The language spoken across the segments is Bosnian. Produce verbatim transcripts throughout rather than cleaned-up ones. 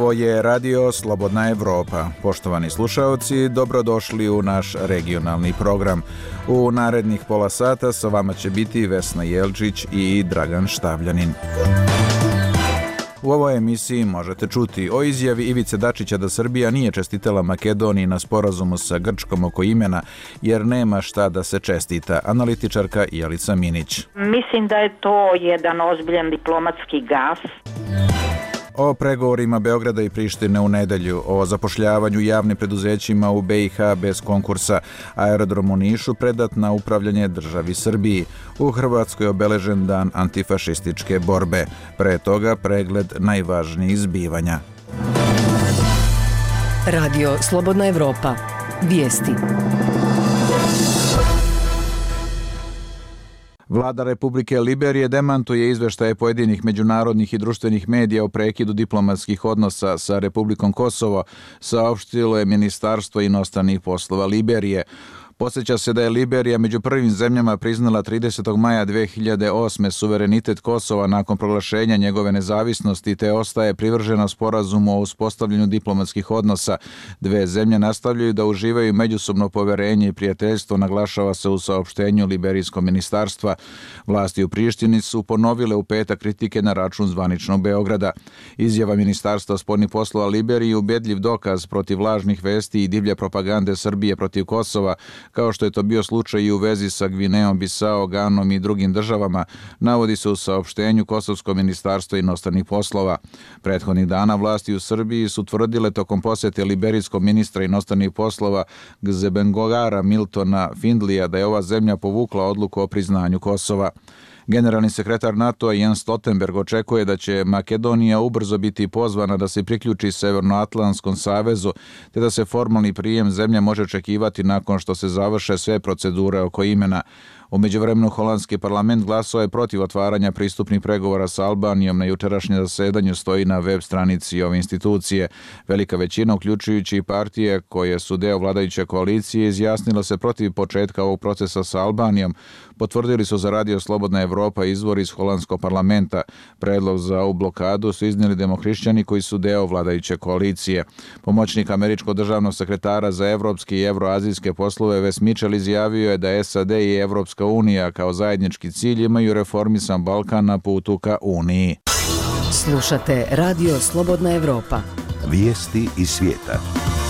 Ovo je Radio Slobodna Evropa. Poštovani slušaoci, dobrodošli u naš regionalni program. U narednih pola sata sa vama će biti Vesna Jelčić i Dragan Štavljanin. U ovoj emisiji možete čuti o izjavi Ivice Dačića da Srbija nije čestitala Makedoniji na sporazumu sa Grčkom oko imena, jer nema šta da se čestita. Analitičarka Jelica Minić. Mislim da je to jedan ozbiljan diplomatski gaf. O pregovorima Beograda i Prištine u nedelju, o zapošljavanju javnim preduzećima u be i ha bez konkursa, aerodrom u Nišu predat na upravljanje državi Srbiji. U Hrvatskoj je obeležen dan antifašističke borbe. Pre toga pregled najvažnijih zbivanja. Radio Slobodna Evropa. Vijesti. Vlada Republike Liberije demantuje izveštaje pojedinih međunarodnih i društvenih medija o prekidu diplomatskih odnosa sa Republikom Kosovo, saopštilo je Ministarstvo inostranih poslova Liberije. Podsjeća se da je Liberija među prvim zemljama priznala tridesetog maja dve hiljade osme suverenitet Kosova nakon proglašenja njegove nezavisnosti, te ostaje privržena sporazumu o uspostavljanju diplomatskih odnosa. Dve zemlje nastavljaju da uživaju međusobno poverenje i prijateljstvo, naglašava se u saopštenju Liberijskog ministarstva. Vlasti u Prištini su ponovile u petak kritike na račun zvaničnog Beograda. Izjava Ministarstva spoljnih poslova Liberije ubedljiv dokaz protiv lažnih vesti i divlje propagande Srbije protiv Kosova, kao što je to bio slučaj i u vezi sa Gvineom, Bisao, Ganom i drugim državama, navodi se u saopštenju Kosovskog ministarstva inostranih poslova. Prethodnih dana vlasti u Srbiji su tvrdile tokom posete liberijskog ministra inostranih poslova Gzebengogara Miltona Findlija da je ova zemlja povukla odluku o priznanju Kosova. Generalni sekretar NATO-a Jens Stoltenberg očekuje da će Makedonija ubrzo biti pozvana da se priključi Severnoatlantskom savezu, te da se formalni prijem zemlje može očekivati nakon što se završe sve procedure oko imena. U međuvremenu holandski parlament glasao je protiv otvaranja pristupnih pregovora sa Albanijom. Na jučerašnjem zasedanju stoji na web stranici ove institucije. Velika većina, uključujući i partije koje su deo vladajuće koalicije, izjasnila se protiv početka ovog procesa sa Albanijom. Potvrdili su za Radio Slobodna Evropa izvor iz holandskog parlamenta. Predlog za ovu blokadu su iznijeli demohrišćani koji su deo vladajuće koalicije. Pomoćnik američkog državnog sekretara za evropske i evroazijske poslove Wes Mitchell izjavio je da es a de i Evropska unija kao zajednički cilj imaju reformisan Balkan na putu ka Uniji. Slušate Radio Slobodna Evropa. Vijesti iz svijeta.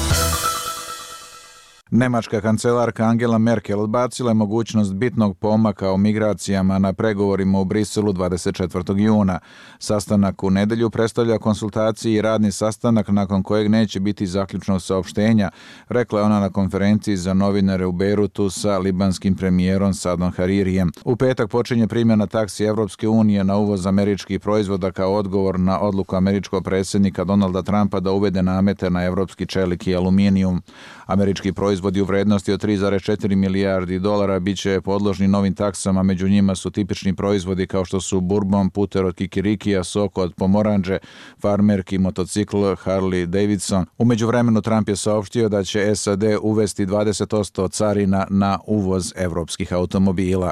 Nemačka kancelarka Angela Merkel odbacila je mogućnost bitnog pomaka o migracijama na pregovorima u Briselu dvadeset četvrtog juna. Sastanak u nedelju predstavlja konsultacije i radni sastanak nakon kojeg neće biti zaključnog saopštenja, rekla je ona na konferenciji za novinare u Bejrutu sa libanskim premijerom Sadom Haririjem. U petak počinje primjena taksi Evropske unije na uvoz američkih proizvoda kao odgovor na odluku američkog predsjednika Donalda Trumpa da uvede namete na evropski čelik i aluminijum. Američki proizvodi u vrednosti od tri zarez četiri milijardi dolara bit će podložni novim taksama, među njima su tipični proizvodi kao što su bourbon, puter od kikirikija, sok od pomoranđe, farmerki, motocikl, Harley Davidson. U međuvremenu Trump je saopštio da će es a de uvesti dvadeset posto carina na uvoz evropskih automobila.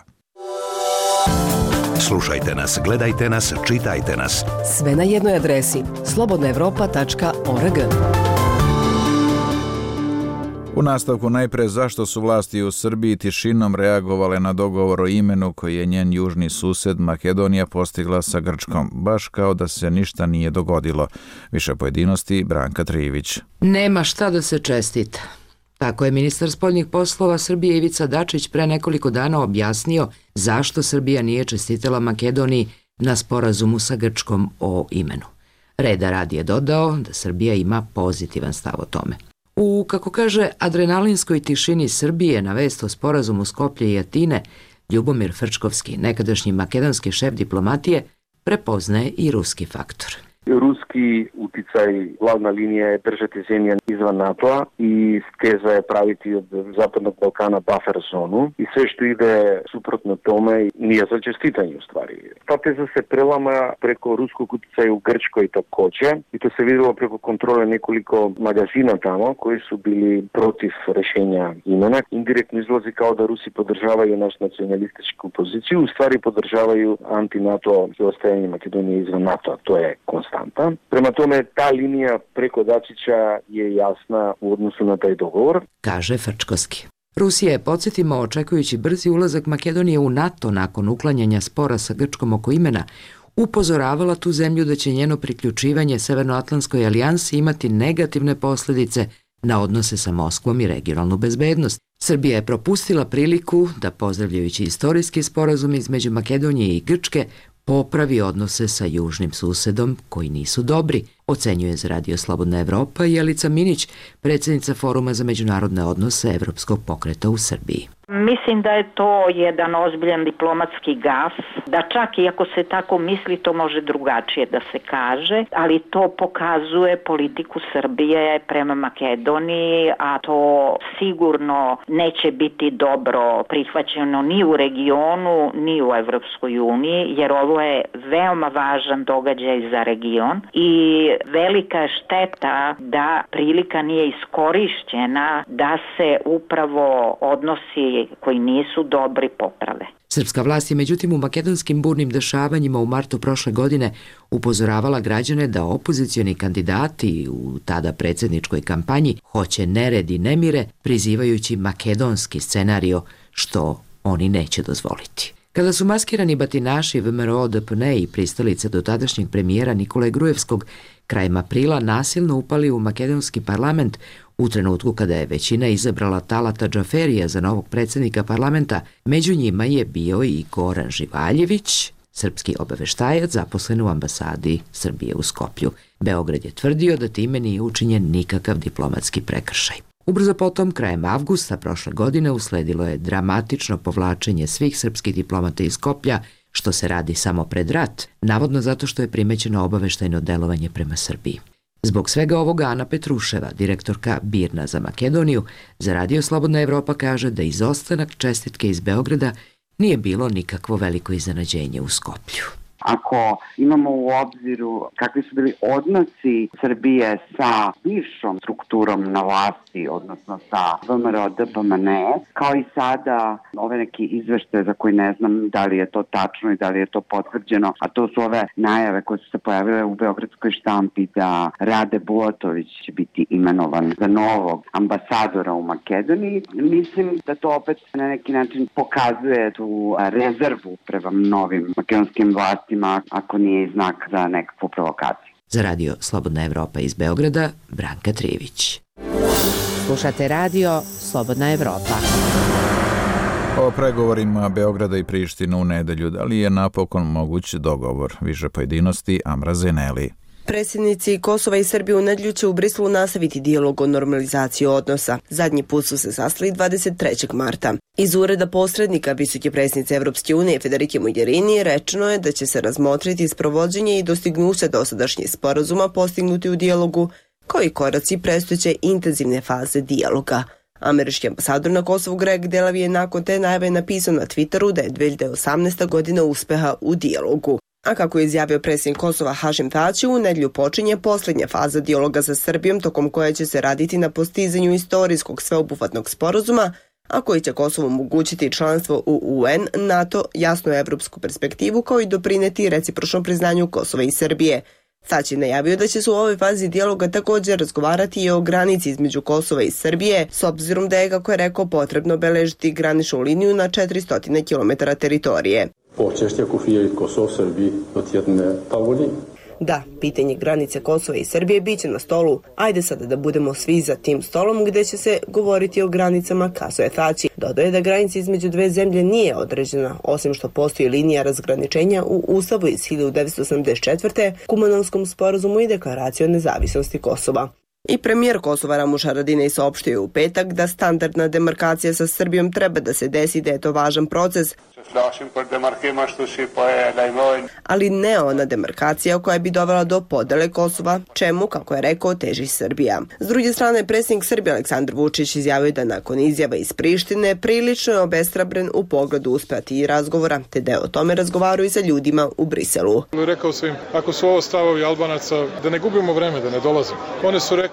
Slušajte nas, gledajte nas, čitajte nas. Sve na jednoj adresi slobodna evropa tačka org. U nastavku najpre zašto su vlasti u Srbiji tišinom reagovale na dogovor o imenu koji je njen južni sused Makedonija postigla sa Grčkom, baš kao da se ništa nije dogodilo. Više pojedinosti Branka Trivić. Nema šta da se čestita. Tako je ministar spoljnih poslova Srbije Ivica Dačić pre nekoliko dana objasnio zašto Srbija nije čestitala Makedoniji na sporazumu sa Grčkom o imenu. Reda radi je dodao da Srbija ima pozitivan stav o tome. U, kako kaže, adrenalinskoj tišini Srbije na vest o sporazumu Skoplje i Atine, Ljubomir Frčkovski, nekadašnji makedonski šef diplomatije, prepoznaje i ruski faktor. Ruski uticaj, glavna linija je držati zemlje izvan NATO-a i teza je praviti od Zapadnog Balkana buffer zonu i sve što ide suprotno tome nije za čestitanje u stvari. Ta teza se prelama preko ruskog uticaja u Grčkoj također i to se vidjelo preko kontrole nekoliko magazina tamo koji su bili protiv rešenja imena. Indirektno izlazi kao da Rusi podržavaju naš nacionalističku poziciju, u stvari podržavaju anti-NATO i ostajanje Makedonije izvan NATO-a. To je konstantno. interesantna. Prema tome, ta linija preko Dačića je jasna u odnosu na taj dogovor. Kaže Frčkovski. Rusija je, podsjetimo, očekujući brzi ulazak Makedonije u NATO nakon uklanjanja spora sa Grčkom oko imena, upozoravala tu zemlju da će njeno priključivanje Severnoatlantskoj alijansi imati negativne posljedice na odnose sa Moskvom i regionalnu bezbednost. Srbija je propustila priliku da, pozdravljajući istorijski sporazum između Makedonije i Grčke, popravi odnose sa južnim susedom koji nisu dobri, ocenjuje za Radio Slobodna Evropa Jelica Minić, predsjednica Foruma za međunarodne odnose Evropskog pokreta u Srbiji. Mislim da je to jedan ozbiljan diplomatski gaf, da čak i ako se tako misli, to može drugačije da se kaže, ali to pokazuje politiku Srbije prema Makedoniji, a to sigurno neće biti dobro prihvaćeno ni u regionu, ni u Evropskoj uniji, jer ovo je veoma važan događaj za region i velika je šteta da prilika nije iskorišćena da se upravo odnosi koji nisu dobri poprave. Srpska vlast je međutim u makedonskim burnim dešavanjima u martu prošle godine upozoravala građane da opozicioni kandidati u tada predsjedničkoj kampanji hoće nered i nemire, prizivajući makedonski scenario, što oni neće dozvoliti. Kada su maskirani batinaši V M R O D P N i pristalice do tadašnjeg premijera Nikole Grujevskog krajem aprila nasilno upali u makedonski parlament, u trenutku kada je većina izabrala Talata Džaferija za novog predsjednika parlamenta, među njima je bio i Goran Živaljević, srpski obaveštajac zaposlen u ambasadi Srbije u Skoplju. Beograd je tvrdio da time nije učinjen nikakav diplomatski prekršaj. Ubrzo potom, krajem avgusta prošle godine, usledilo je dramatično povlačenje svih srpskih diplomata iz Skoplja, što se radi samo pred rat, navodno zato što je primećeno obaveštajno delovanje prema Srbiji. Zbog svega ovoga Ana Petruševa, direktorka BIRN-a za Makedoniju, za Radio Slobodna Evropa kaže da izostanak čestitke iz Beograda nije bilo nikakvo veliko iznenađenje u Skoplju. Ako imamo u obziru kakvi su bili odnosi Srbije sa bivšom strukturom na vlasti, odnosno sa V M R O D P M N, kao i sada ove neki izveštaje za koji ne znam da li je to tačno i da li je to potvrđeno, a to su ove najave koje su se pojavile u beogradskoj štampi da Rade Bulatović će biti imenovan za novog ambasadora u Makedoniji. Mislim da to opet na neki način pokazuje tu rezervu prema novim makedonskim vlastima, ako nije znak za nekakvu provokaciju. Za Radio Slobodna Evropa iz Beograda, Branka Trivić. Slušate Radio Slobodna Evropa. O pregovorima Beograda i Prištine u nedelju, da li je napokon moguć dogovor? Više pojedinosti, Amra Zeneli. Predsjednici Kosova i Srbije u nedelju će u Briselu nastaviti dijalog o normalizaciji odnosa. Zadnji put su se sastali dvadeset trećeg marta. Iz ureda posrednika visoke predsjednice Evropske unije Federike Mogherini rečeno je da će se razmotriti sprovođenje i dostignuće dosadašnjih sporazuma postignuti u dijalogu, kao i koraci predstojeće intenzivne faze dijaloga. Američki ambasador na Kosovu Greg Delavi je nakon te najave napisao na Twitteru da je dve hiljade osamnaesta godina uspeha u dijalogu. A kako je izjavio predsjednik Kosova Hašim Tači, u nedjelju počinje posljednja faza dijaloga sa Srbijom, tokom koje će se raditi na postizanju istorijskog sveobuhvatnog sporazuma, a koji će Kosovu omogućiti članstvo u U N, NATO, jasnu evropsku perspektivu, kao i doprineti recipročnom priznanju Kosova i Srbije. Tači je najavio da će se u ovoj fazi dijaloga također razgovarati i o granici između Kosova i Srbije, s obzirom da je, kako je rekao, potrebno obeležiti graničnu liniju na četiristo kilometara teritorije. Da, pitanje granice Kosova i Srbije bit će na stolu. Ajde sada da budemo svi za tim stolom gdje će se govoriti o granicama, kazao je Tači. Dodaje da granica između dve zemlje nije određena, osim što postoji linija razgraničenja u Ustavu iz hiljadu devetsto osamdeset četvrte. Kumanovskom sporazumu i deklaraciji o nezavisnosti Kosova. I premijer Kosova Ramuš Haradinaj saopštio u petak da standardna demarkacija sa Srbijom treba da se desi, da je to važan proces, ali ne ona demarkacija koja bi dovela do podele Kosova, čemu, kako je rekao, teži Srbija. S druge strane, predsjednik Srbije Aleksandar Vučić izjavio da nakon izjava iz Prištine prilično je obeshrabren u pogledu uspeti i razgovora, te da je o tome razgovarao i sa ljudima u Briselu. Rekao sam im, ako su ovo stavovi Albanaca, da ne gubimo vreme, da ne dolazimo. Oni su rekli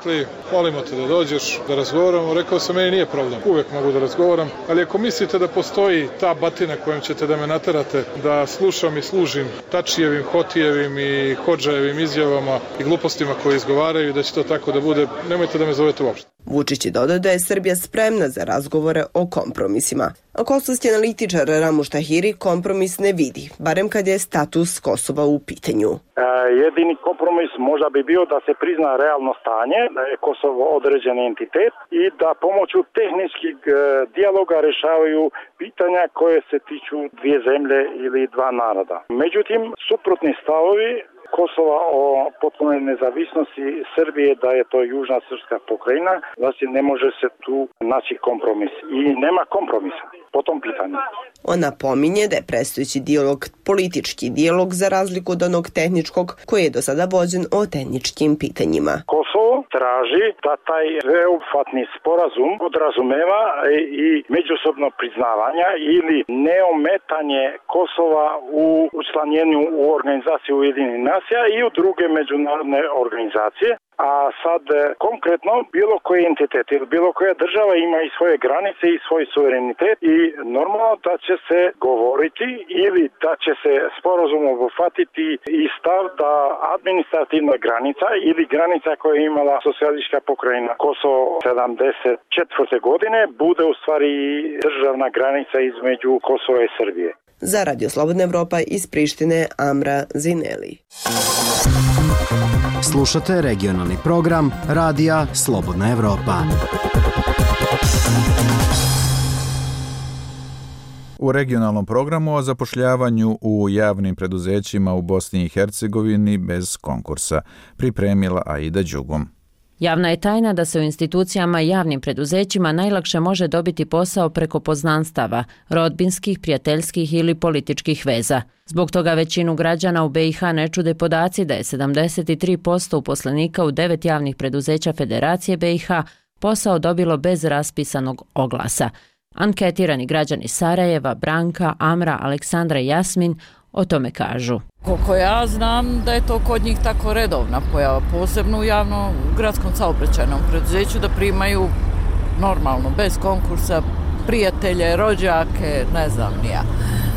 rekli, molimo te da dođeš, da razgovaramo. Rekao sam, meni nije problem, uvek mogu da razgovaram, ali ako mislite da postoji ta batina kojom ćete da me naterate, da slušam i služim Tačijevim, Hotijevim i Hodžajevim izjavama i glupostima koje izgovaraju, da će to tako da bude, nemojte da me zovete uopšte. Vučić je dodao da je Srbija spremna za razgovore o kompromisima. A kosovski analitičar Ramuš Tahiri kompromis ne vidi, barem kad je status Kosova u pitanju. Jedini kompromis možda bi bio da se prizna realno stanje, da je Kosovo određen entitet i da pomoću tehničkih dijaloga rešavaju pitanja koje se tiču dvije zemlje ili dva naroda. Međutim, suprotni stavovi Kosova o potpunoj nezavisnosti Srbije, da je to južna srpska pokrajina, znači ne može se tu naći kompromis i nema kompromisa po tom pitanju. On napominje da je predstojeći dijalog politički dijalog za razliku od onog tehničkog koji je do sada vođen o tehničkim pitanjima. Kosovo traži da taj sveobuhvatni sporazum podrazumeva i međusobno priznavanja ili neometanje Kosova u učlanjenju u organizaciju Ujedinjenih nacija i u druge međunarodne organizacije. A sad konkretno bilo koji entitet ili bilo koja država ima i svoje granice i svoj suverenitet i normalno da će se govoriti ili da će se sporazum obuhvatiti i stav da administrativna granica ili granica koja je imala socijalistička pokrajina Kosovo sedamdeset četvrte godine bude u stvari državna granica između Kosova i Srbije. Za Radio Slobodna Evropa iz Prištine, Amra Zineli. Slušate regionalni program Radija Slobodna Evropa. U regionalnom programu o zapošljavanju u javnim preduzećima u Bosni i Hercegovini bez konkursa pripremila Aida Đugum. Javna je tajna da se u institucijama i javnim preduzećima najlakše može dobiti posao preko poznanstava, rodbinskih, prijateljskih ili političkih veza. Zbog toga većinu građana u B i H ne čude podaci da je sedamdeset tri posto uposlenika u devet javnih preduzeća Federacije B i H posao dobilo bez raspisanog oglasa. Anketirani građani Sarajeva, Branka, Amra, Aleksandra i Jasmin o tome kažu. Koliko ja znam da je to kod njih tako redovna pojava, posebno u javnom gradskom saobraćajnom preduzeću, da primaju normalno, bez konkursa, prijatelje, rođake, ne znam ni ja.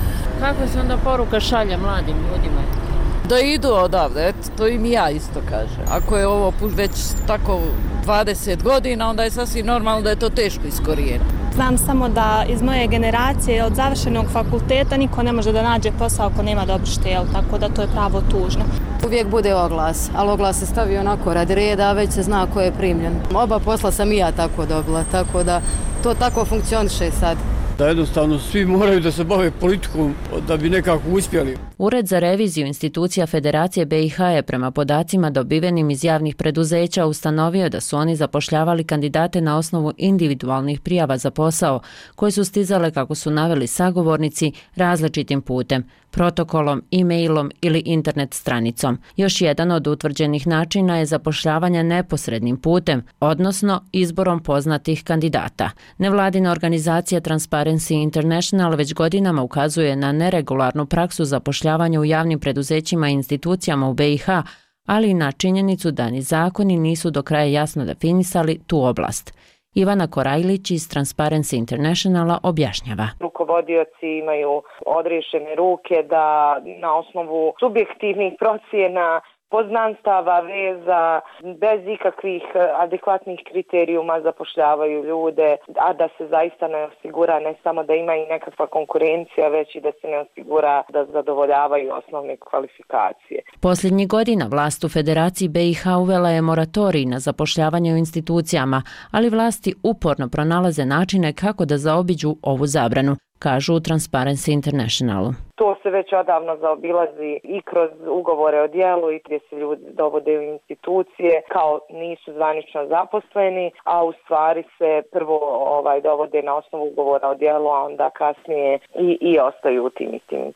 Kakva se onda poruka šalje mladim ljudima? Da idu odavde, eto, to im ja isto kažem. Ako je ovo već tako dvadeset godina, onda je sasvim normalno da je to teško iskorijeniti. Znam samo da iz moje generacije od završenog fakulteta niko ne može da nađe posao ako nema dobru štel, tako da to je pravo tužno. Uvijek bude oglas, ali oglas se stavi onako radi reda, a već se zna ko je primljen. Oba posla sam i ja tako dobila, tako da to tako funkcioniše sad. Da jednostavno svi moraju da se bave politikom da bi nekako uspjeli. Ured za reviziju institucija Federacije B i H je prema podacima dobivenim iz javnih preduzeća ustanovio da su oni zapošljavali kandidate na osnovu individualnih prijava za posao, koje su stizale, kako su naveli sagovornici, različitim putem, protokolom, e-mailom ili internet stranicom. Još jedan od utvrđenih načina je zapošljavanje neposrednim putem, odnosno izborom poznatih kandidata. Nevladina organizacija Transparency International već godinama ukazuje na neregularnu praksu zapošljavanja u javnim preduzećima i institucijama u B i H, ali i na činjenicu da ni zakoni nisu do kraja jasno definisali tu oblast. Ivana Korajlić iz Transparency Internationala objašnjava. Rukovodioci imaju odriješene ruke da na osnovu subjektivnih procjena, poznanstava, veza, bez ikakvih adekvatnih kriterijuma zapošljavaju ljude, a da se zaista ne osigura ne samo da ima i nekakva konkurencija, već i da se ne osigura da zadovoljavaju osnovne kvalifikacije. Posljednjih godina vlast u Federaciji B i H uvela je moratorij na zapošljavanje u institucijama, ali vlasti uporno pronalaze načine kako da zaobiđu ovu zabranu, kažu u Transparency Internationalu. To se već odavno zaobilazi i kroz ugovore o djelu i gdje se ljudi dovode u institucije kao nisu zvanično zaposleni, a u stvari se prvo ovaj, dovode na osnovu ugovora o djelu, a onda kasnije i, i ostaju u tim istim institucijama.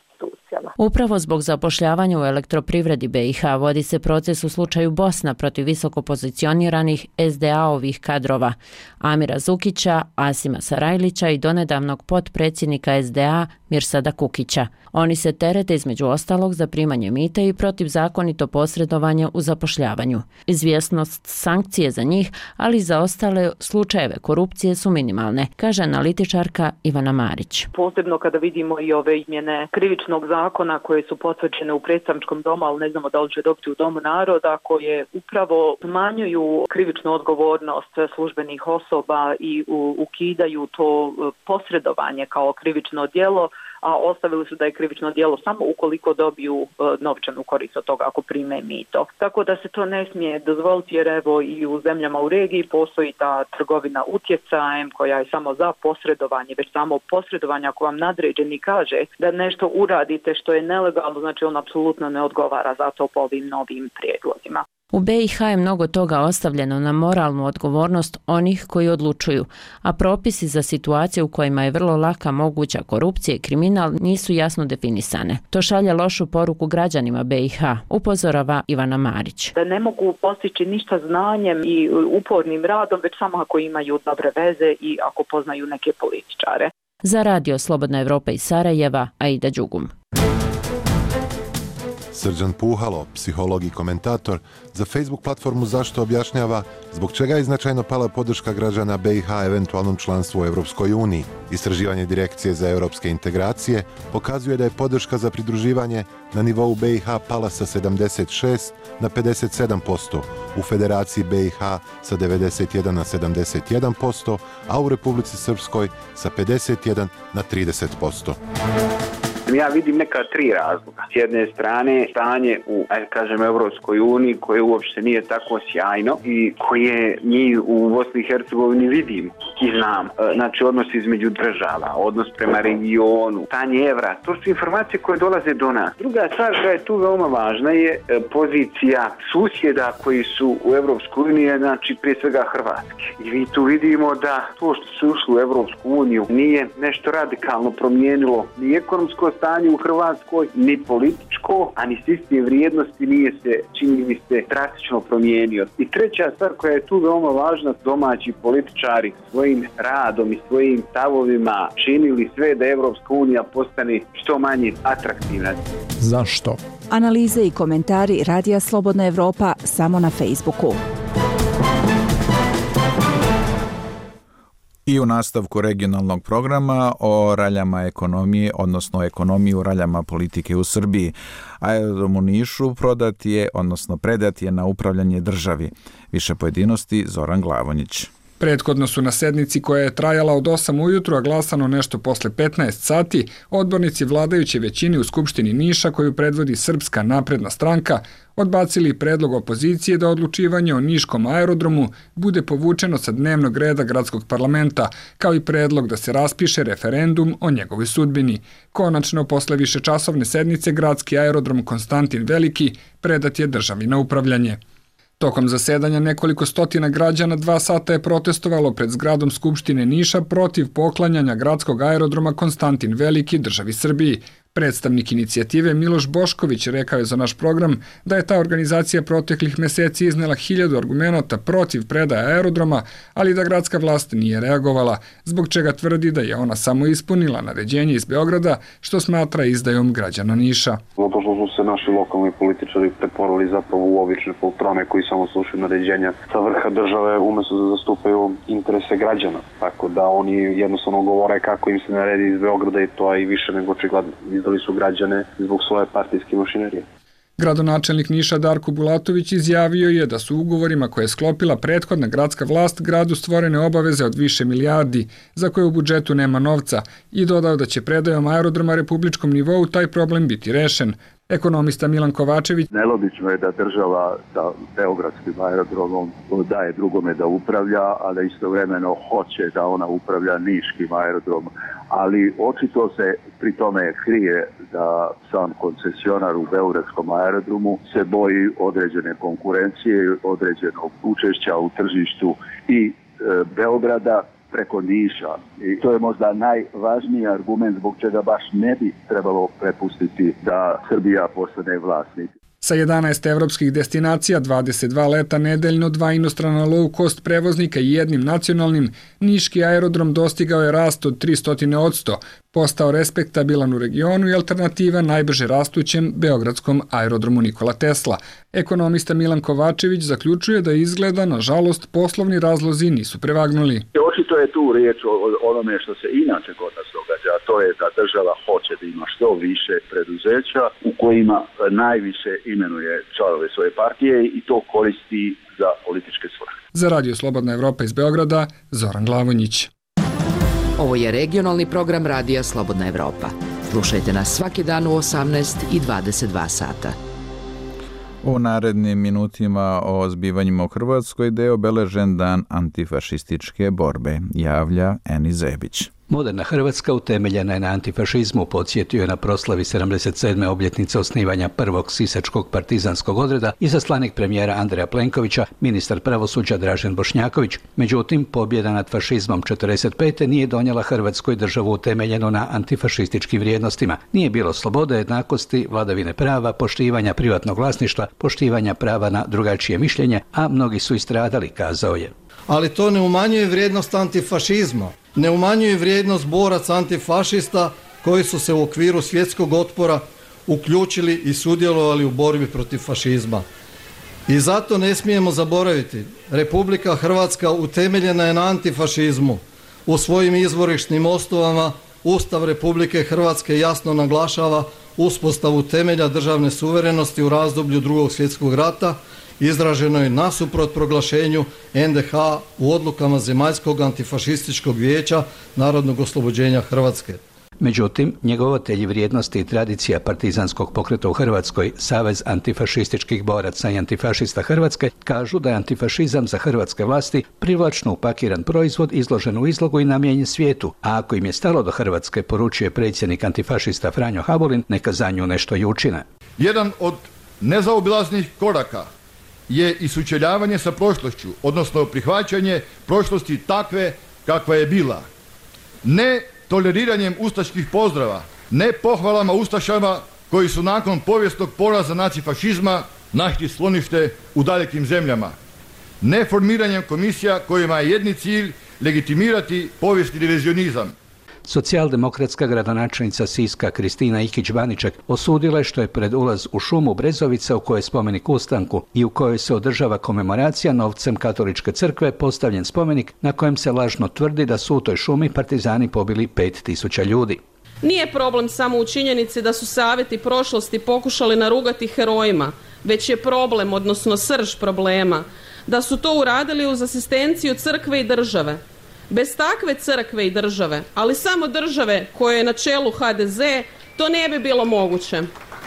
institucijama. Upravo zbog zapošljavanja u elektroprivredi B i H vodi se proces u slučaju Bosna protiv visoko pozicioniranih S D A-ovih kadrova Amira Zukića, Asima Sarajlića i donedavnog potpredsjednika S D A Mirsada Kukića. Oni se terete između ostalog za primanje mita i protivzakonito posredovanje u zapošljavanju. Izvjesnost sankcije za njih, ali i za ostale slučajeve korupcije su minimalne, kaže analitičarka Ivana Marić. Posebno kada vidimo i ove izmjene krivičnog zakona koje su potvrđene u predstavničkom domu, ali ne znamo da li će dobiti u Domu naroda, koje upravo smanjuju krivičnu odgovornost službenih osoba i ukidaju to posredovanje kao krivično djelo, a ostavili su da je krivično djelo samo ukoliko dobiju e, novčanu korist od toga ako prime mito. Tako da se to ne smije dozvoliti jer evo i u zemljama u regiji postoji ta trgovina utjecajem koja je samo za posredovanje, već samo posredovanje ako vam nadređeni kaže da nešto uradite što je nelegalno, znači on apsolutno ne odgovara za to po ovim novim prijedlozima. U B i H je mnogo toga ostavljeno na moralnu odgovornost onih koji odlučuju, a propisi za situacije u kojima je vrlo laka moguća korupcija i kriminal nisu jasno definisane. To šalje lošu poruku građanima B i H, upozorava Ivana Marić. Da ne mogu postići ništa znanjem i upornim radom, već samo ako imaju dobre veze i ako poznaju neke političare. Za radio Slobodna Evropa iz Sarajeva, Aida Đugum. Srđan Puhalo, psiholog i komentator, za Facebook platformu Zašto objašnjava zbog čega je značajno pala podrška građana B i H eventualnom članstvu u Europskoj uniji. Istraživanje Direkcije za europske integracije pokazuje da je podrška za pridruživanje na nivou B i H pala sa sedamdeset šest na pedeset sedam posto, u Federaciji B i H sa devedeset jedan na sedamdeset jedan posto, a u Republici Srpskoj sa pedeset jedan na trideset posto. Ja vidim neka tri razloga. S jedne strane stanje u, ajde kažem, Evropskoj uniji koje uopšte nije tako sjajno i koje mi u Bosni i Hercegovini vidim i znam. Znači odnos između država, odnos prema regionu, stanje evra, to su informacije koje dolaze do nas. Druga stvar koja je tu veoma važna je pozicija susjeda koji su u Evropskoj uniji, znači prije svega Hrvatske. I mi tu vidimo da to što su ušli u Evropsku uniju nije nešto radikalno promijenilo ni ekonomsko stanje u Hrvatskoj, ni političko, a ni sistem vrijednosti nije se, čini mi se, drastično promijenio. I treća stvar koja je tu veoma važna, domaći političari svojim radom i svojim stavovima činili sve da Evropska unija postane što manje atraktivna. Zašto? Analize i komentari Radija Slobodna Evropa samo na Facebooku. I u nastavku regionalnog programa o raljama ekonomije, odnosno ekonomiji u raljama politike u Srbiji. Aerodrom u Nišu prodat je, odnosno predat je na upravljanje državi. Više pojedinosti Zoran Glavonjić. Prethodno su na sednici koja je trajala od osam ujutru, a glasano nešto posle petnaest sati, odbornici vladajuće većine u Skupštini Niša, koju predvodi Srpska napredna stranka, odbacili predlog opozicije da odlučivanje o Niškom aerodromu bude povučeno sa dnevnog reda gradskog parlamenta, kao i predlog da se raspiše referendum o njegovoj sudbini. Konačno, posle višečasovne sednice, gradski aerodrom Konstantin Veliki predat je državi na upravljanje. Tokom zasedanja nekoliko stotina građana dva sata je protestovalo pred zgradom Skupštine Niša protiv poklanjanja gradskog aerodroma Konstantin Veliki državi Srbiji. Predstavnik inicijative Miloš Bošković rekao je za naš program da je ta organizacija proteklih meseci iznela hiljadu argumenata protiv predaje aerodroma, ali da gradska vlast nije reagovala, zbog čega tvrdi da je ona samo ispunila naređenje iz Beograda, što smatra izdajom građana Niša. Zato što su se naši lokalni političari pretvorili zapravo u obične poltrone koji samo slušaju naređenja sa vrha države umjesto da zastupaju interese građana. Tako da oni jednostavno govore kako im se naredi iz Beograda i to je i više nego očigledno. Izdali su građane zbog svoje partijske mašinerije. Gradonačelnik Niša Darko Bulatović izjavio je da su ugovorima koje je sklopila prethodna gradska vlast gradu stvorene obaveze od više milijardi, za koje u budžetu nema novca, i dodao da će predajom aerodroma republičkom nivou taj problem biti rešen. Ekonomista Milan Kovačević: Nelogično je da država da beogradskim aerodromom daje drugome da upravlja, a da istovremeno hoće da ona upravlja niškim aerodromom. Ali očito se pri tome krije da sam koncesionar u beogradskom aerodromu se boji određene konkurencije, određenog učešća u tržištu i e, Beograda preko Niša. I to je možda najvažniji argument zbog čega baš ne bi trebalo prepustiti da Srbija postane vlasnik. Sa jedanaest evropskih destinacija, dvadeset dva leta nedeljno, dva inostrana low-cost prevoznika i jednim nacionalnim, niški aerodrom dostigao je rast od tristo posto, postao respektabilan u regionu i alternativa najbrže rastućem beogradskom aerodromu Nikola Tesla. Ekonomista Milan Kovačević zaključuje da izgleda, nažalost, poslovni razlozi nisu prevagnuli. Očito je tu riječ o onome što se inače kod nas događa, a to je da država hoće da ima što više preduzeća u kojima najviše imenuje članove svoje partije i to koristi za političke svrhe. Za Radio Slobodna Evropa iz Beograda, Zoran Glavonjić. Ovo je regionalni program Radija Slobodna Evropa. Slušajte nas svaki dan u osamnaest i dvadeset dva sata. U narednim minutima o zbivanjima u Hrvatskoj gde je obeležen dan antifašističke borbe, javlja Eni Zebić. Moderna Hrvatska utemeljena je na antifašizmu, podsjetio je na proslavi sedamdeset sedme obljetnice osnivanja prvog sisačkog partizanskog odreda izaslanik premijera Andreja Plenkovića, ministar pravosuđa Dražen Bošnjaković. Međutim, pobjeda nad fašizmom četrdeset pete nije donijela Hrvatskoj državu utemeljenu na antifašističkim vrijednostima. Nije bilo slobode, jednakosti, vladavine prava, poštivanja privatnog vlasništva, poštivanja prava na drugačije mišljenje, a mnogi su istradali, kazao je. Ali to ne umanjuje vrijednost antifašizma. Ne umanjuje vrijednost boraca antifašista koji su se u okviru svjetskog otpora uključili i sudjelovali u borbi protiv fašizma. I zato ne smijemo zaboraviti, Republika Hrvatska utemeljena je na antifašizmu. U svojim izvorišnim osnovama Ustav Republike Hrvatske jasno naglašava uspostavu temelja državne suverenosti u razdoblju Drugog svjetskog rata, izraženo je nasuprot proglašenju en de ha u odlukama Zemaljskog antifašističkog vijeća Narodnog oslobođenja Hrvatske. Međutim, njegovatelji vrijednosti i tradicija partizanskog pokreta u Hrvatskoj, Savez antifašističkih boraca i antifašista Hrvatske, kažu da je antifašizam za hrvatske vlasti privlačno upakiran proizvod izložen u izlogu i namijenjen svijetu, a ako im je stalo do Hrvatske, poručuje predsjednik antifašista Franjo Habulin, neka za nju nešto i učine. Jedan od nezaobilaznih koraka je i sučeljavanje sa prošlošću, odnosno prihvaćanje prošlosti takve kakva je bila. Ne toleriranjem ustaških pozdrava, ne pohvalama ustašama koji su nakon povijesnog poraza nacifašizma našli sklonište u dalekim zemljama. Ne formiranjem komisija kojima je jedni cilj legitimirati povijesni revizionizam. Socijaldemokratska gradonačelnica Siska Kristina Ikić-Baniček osudila je što je pred ulaz u šumu Brezovica u kojoj je spomenik ustanku i u kojoj se održava komemoracija novcem katoličke crkve postavljen spomenik na kojem se lažno tvrdi da su u toj šumi partizani pobili pet tisuća ljudi. Nije problem samo u činjenici da su savjeti prošlosti pokušali narugati herojima, već je problem, odnosno srž problema, da su to uradili uz asistenciju crkve i države. Bez takve crkve i države, ali samo države koje je na čelu ha de ze, to ne bi bilo moguće.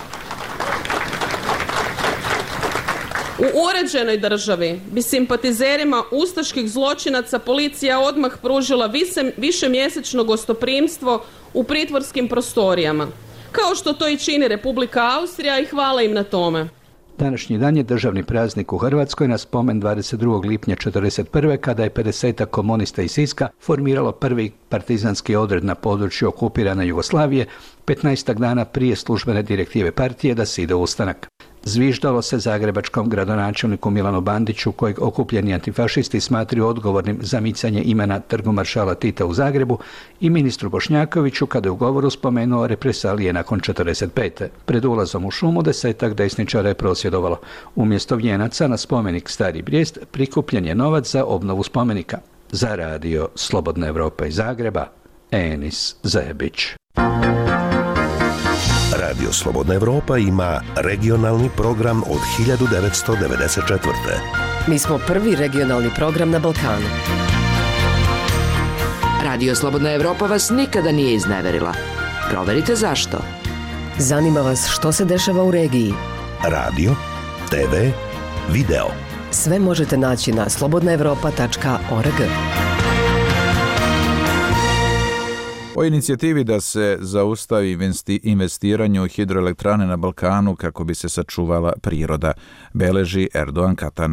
U uređenoj državi bi simpatizerima ustaških zločinaca policija odmah pružila višemjesečno gostoprimstvo u pritvorskim prostorijama, kao što to i čini Republika Austrija i hvala im na tome. Današnji dan je državni praznik u Hrvatskoj na spomen dvadeset drugog lipnja četrdeset prve kada je pedesetak komunista iz Siska formiralo prvi partizanski odred na području okupirane Jugoslavije, petnaestak dana prije službene direktive partije da se ide u ustanak. Zviždalo se zagrebačkom gradonačelniku Milanu Bandiću, kojeg okupljeni antifašisti smatraju odgovornim za micanje imena Trgu maršala Tita u Zagrebu, i ministru Bošnjakoviću kada je u govoru spomenuo represalije nakon četrdeset pete. Pred ulazom u šumu desetak desničara je prosvjedovalo. Umjesto vijenaca na spomenik Stari Brijest prikupljen je novac za obnovu spomenika. Za Radio Slobodna Evropa iz Zagreba, Enis Zebić. Radio Slobodna Evropa ima regionalni program od hiljadu devetsto devedeset četvrte. Mi smo prvi regionalni program na Balkanu. Radio Slobodna Evropa vas nikada nije izneverila. Proverite zašto. Zanima vas što se dešava u regiji. Radio, te ve, video. Sve možete naći na slobodna evropa tačka org. O inicijativi da se zaustavi investiranje u hidroelektrane na Balkanu kako bi se sačuvala priroda, beleži Erdogan Katana.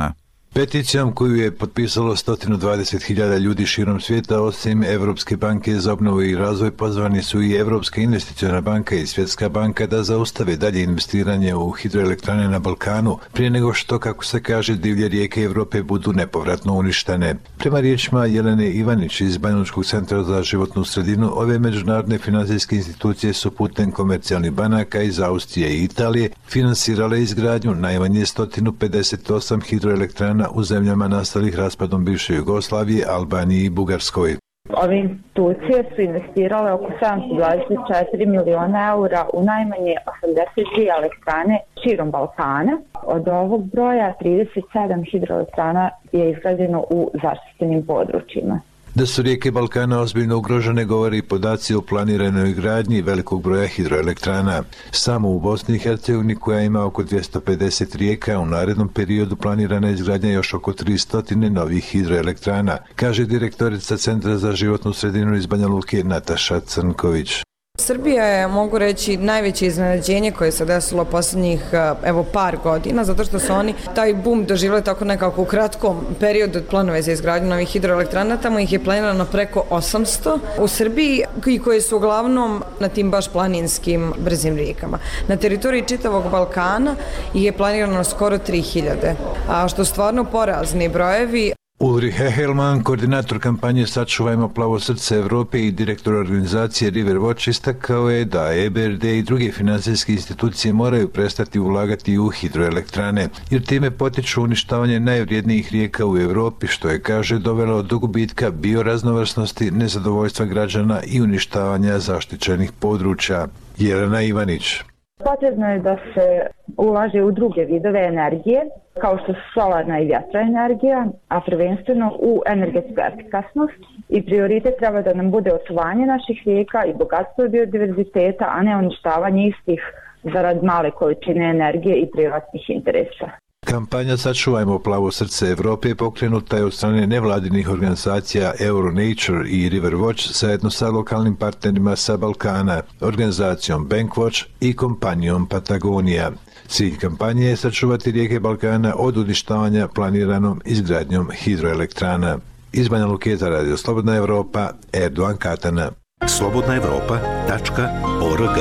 Peticijom koju je potpisalo sto dvadeset hiljada ljudi širom svijeta, osim Evropske banke za obnovu i razvoj, pozvani su i Evropska investiciona banka i Svjetska banka da zaustave dalje investiranje u hidroelektrane na Balkanu, prije nego što, kako se kaže, divlje rijeke Europe budu nepovratno uništene. Prema riječima Jelene Ivanić iz Banjalučkog centra za životnu sredinu, ove međunarodne financijske institucije su putem komercijalnih banaka iz Austrije i Italije finansirale izgradnju najmanje sto pedeset osam hidroelektrana u zemljama nastalih raspadom bivše Jugoslavije, Albaniji i Bugarskoj. Ove institucije su investirale oko sedamsto dvadeset četiri miliona eura u najmanje osamdeset dvije elektrane širom Balkana. Od ovog broja trideset sedam hidroelektrana je izgrađeno u zaštićenim područjima. Da su rijeke Balkana ozbiljno ugrožene govori i podaci o planiranoj gradnji velikog broja hidroelektrana. Samo u Bosni i Hercegovini, koja ima oko dvjesto pedeset rijeka, u narednom periodu planirana je izgradnja još oko tristo novih hidroelektrana, kaže direktorica Centra za životnu sredinu iz Banja Luke Nataša Crnković. Srbija je, mogu reći, najveće iznenađenje koje se desilo posljednjih evo par godina, zato što su oni taj bum doživjeli tako nekako u kratkom periodu od planove za izgradnju novih hidroelektrana. Tamo ih je planirano preko osamsto u Srbiji, i koje su uglavnom na tim baš planinskim brzim rijekama. Na teritoriji čitavog Balkana je planirano skoro tri hiljade, a što stvarno porazni brojevi. Ulrich Hehelman, koordinator kampanje Sačuvajmo plavo srce Evrope i direktor organizacije River Watch, istakao je da E B R D i druge financijske institucije moraju prestati ulagati u hidroelektrane, jer time potiču uništavanje najvrijednijih rijeka u Evropi, što je, kaže, dovelo do gubitka bioraznovrsnosti, nezadovoljstva građana i uništavanja zaštićenih područja. Jelena Ivanić. Potrebno je da se ulaže u druge vidove energije, kao što su solarna i vjetroenergija, a prvenstveno u energetsku efikasnost, i prioritet treba da nam bude očuvanje naših rijeka i bogatstvo biodiverziteta, a ne uništavanje istih zarad male količine energije i privatnih interesa. Kampanja Sačuvajmo plavo srce Evrope pokrenuta je od strane nevladinih organizacija Euronature i River Watch zajedno sa lokalnim partnerima sa Balkana, organizacijom Bankwatch i kompanijom Patagonija. Cilj kampanje je sačuvati rijeke Balkana od uništavanja planiranom izgradnjom hidroelektrana. Iz Banja Luke za Radio Slobodna Evropa, Erdogan Katana. slobodna evropa tačka org.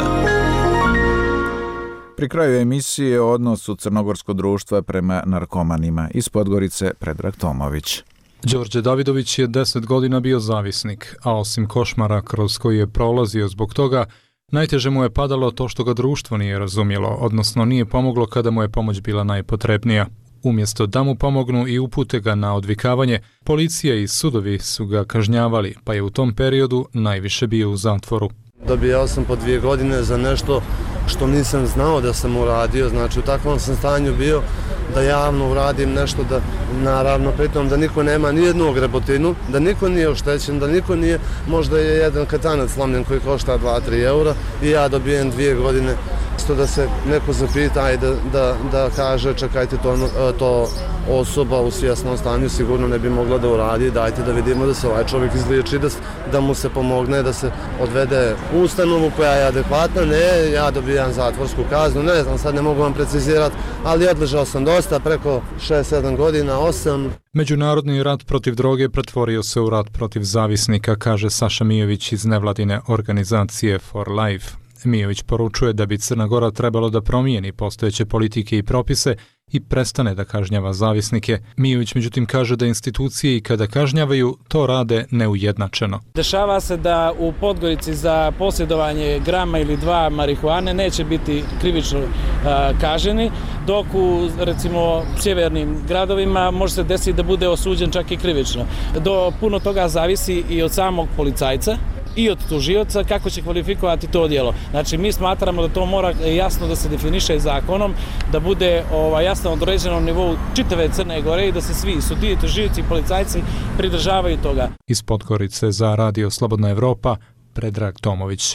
Pri kraju emisije o odnosu crnogorskog društva prema narkomanima. Iz Podgorice, Predrag Tomović. Đorđe Davidović je deset godina bio zavisnik, a osim košmara kroz koji je prolazio zbog toga, najteže mu je padalo to što ga društvo nije razumjelo, odnosno nije pomoglo kada mu je pomoć bila najpotrebnija. Umjesto da mu pomognu i upute ga na odvikavanje, policija i sudovi su ga kažnjavali, pa je u tom periodu najviše bio u zatvoru. Dobijao sam po dvije godine za nešto što nisam znao da sam uradio, znači u takvom sam stanju bio da javno uradim nešto, da naravno pritom da niko nema ni jednu grebotinu, da niko nije oštećen, da niko nije, možda je jedan katanac slomljen koji košta dva do tri eura i ja dobijem dvije godine. Isto da se neko zapita i da, da, da kaže čekajte to, to osoba u svjesnom stanju sigurno ne bi mogla da uradi, dajte da vidimo da se ovaj čovjek izliječi, da, da mu se pomogne, da se odvede u ustanovu koja je adekvatna. Ne, ja dobijam zatvorsku kaznu, ne znam, sad ne mogu vam precizirati, ali odležao sam dosta, preko šest sedam godina, osam. Međunarodni rat protiv droge pretvorio se u rat protiv zavisnika, kaže Saša Mijović iz nevladine organizacije For Life. Mijović poručuje da bi Crna Gora trebalo da promijeni postojeće politike i propise i prestane da kažnjava zavisnike. Mijović međutim kaže da institucije i kada kažnjavaju to rade neujednačeno. Dešava se da u Podgorici za posjedovanje grama ili dva marihuane neće biti krivično a, kaženi, dok u recimo sjevernim gradovima može se desiti da bude osuđen čak i krivično. Do puno toga zavisi i od samog policajca i od tužioca kako će kvalifikovati to djelo. Znači mi smatramo da to mora jasno da se definiše zakonom, da bude ovaj, jasno određeno nivou čitave Crne Gore i da se svi sudije, tužioci i policajci pridržavaju toga. Iz Podgorice za Radio Slobodna Evropa, Predrag Tomović.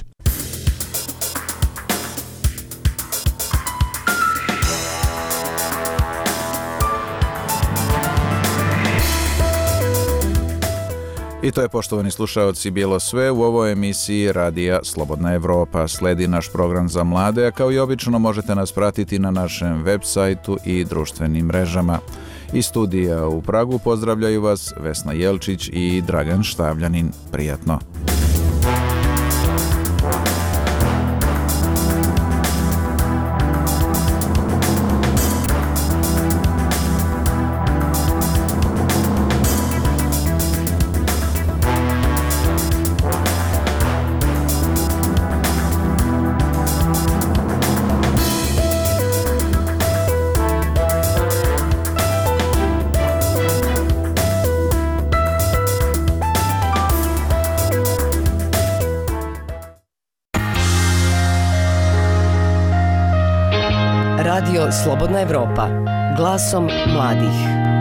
I to je, poštovani slušaoci, bilo sve u ovoj emisiji Radija Slobodna Evropa. Sledi naš program za mlade, a kao i obično možete nas pratiti na našem web sajtu i društvenim mrežama. Iz studija u Pragu pozdravljaju vas Vesna Jelčić i Dragan Štavljanin. Prijatno. Radio Slobodna Evropa, glasom mladih.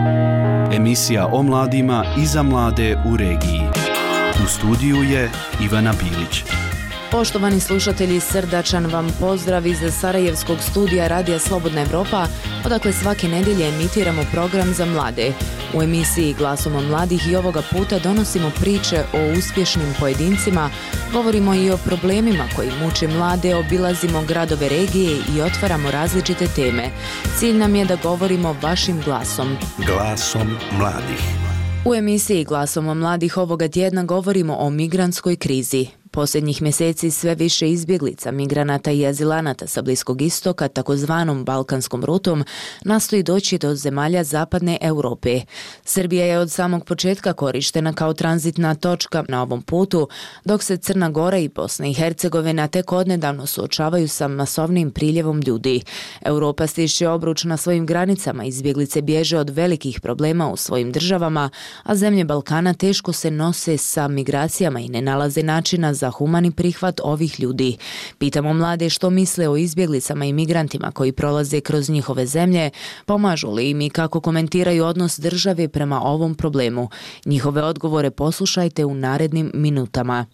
Emisija o mladima i za mlade u regiji. U studiju je Ivana Bilić. Poštovani slušatelji, srdačan vam pozdrav iz Sarajevskog studija Radija Slobodna Evropa, odakle svake nedjelje emitiramo program za mlade. U emisiji Glasom mladih i ovoga puta donosimo priče o uspješnim pojedincima, govorimo i o problemima koji muče mlade, obilazimo gradove regije i otvaramo različite teme. Cilj nam je da govorimo vašim glasom. Glasom mladih. U emisiji Glasom mladih ovoga tjedna govorimo o migrantskoj krizi. Posljednjih mjeseci sve više izbjeglica, migranata i azilanata sa Bliskog istoka, takozvanom balkanskom rutom, nastoji doći do zemalja zapadne Europe. Srbija je od samog početka korištena kao tranzitna točka na ovom putu, dok se Crna Gora i Bosna i Hercegovina tek odnedavno suočavaju sa masovnim priljevom ljudi. Europa stišće obruč na svojim granicama, izbjeglice bježe od velikih problema u svojim državama, a zemlje Balkana teško se nose sa migracijama i ne nalaze načina za za humani prihvat ovih ljudi. Pitamo mlade što misle o izbjeglicama i migrantima koji prolaze kroz njihove zemlje, pomažu li im i kako komentiraju odnos države prema ovom problemu. Njihove odgovore poslušajte u narednim minutama.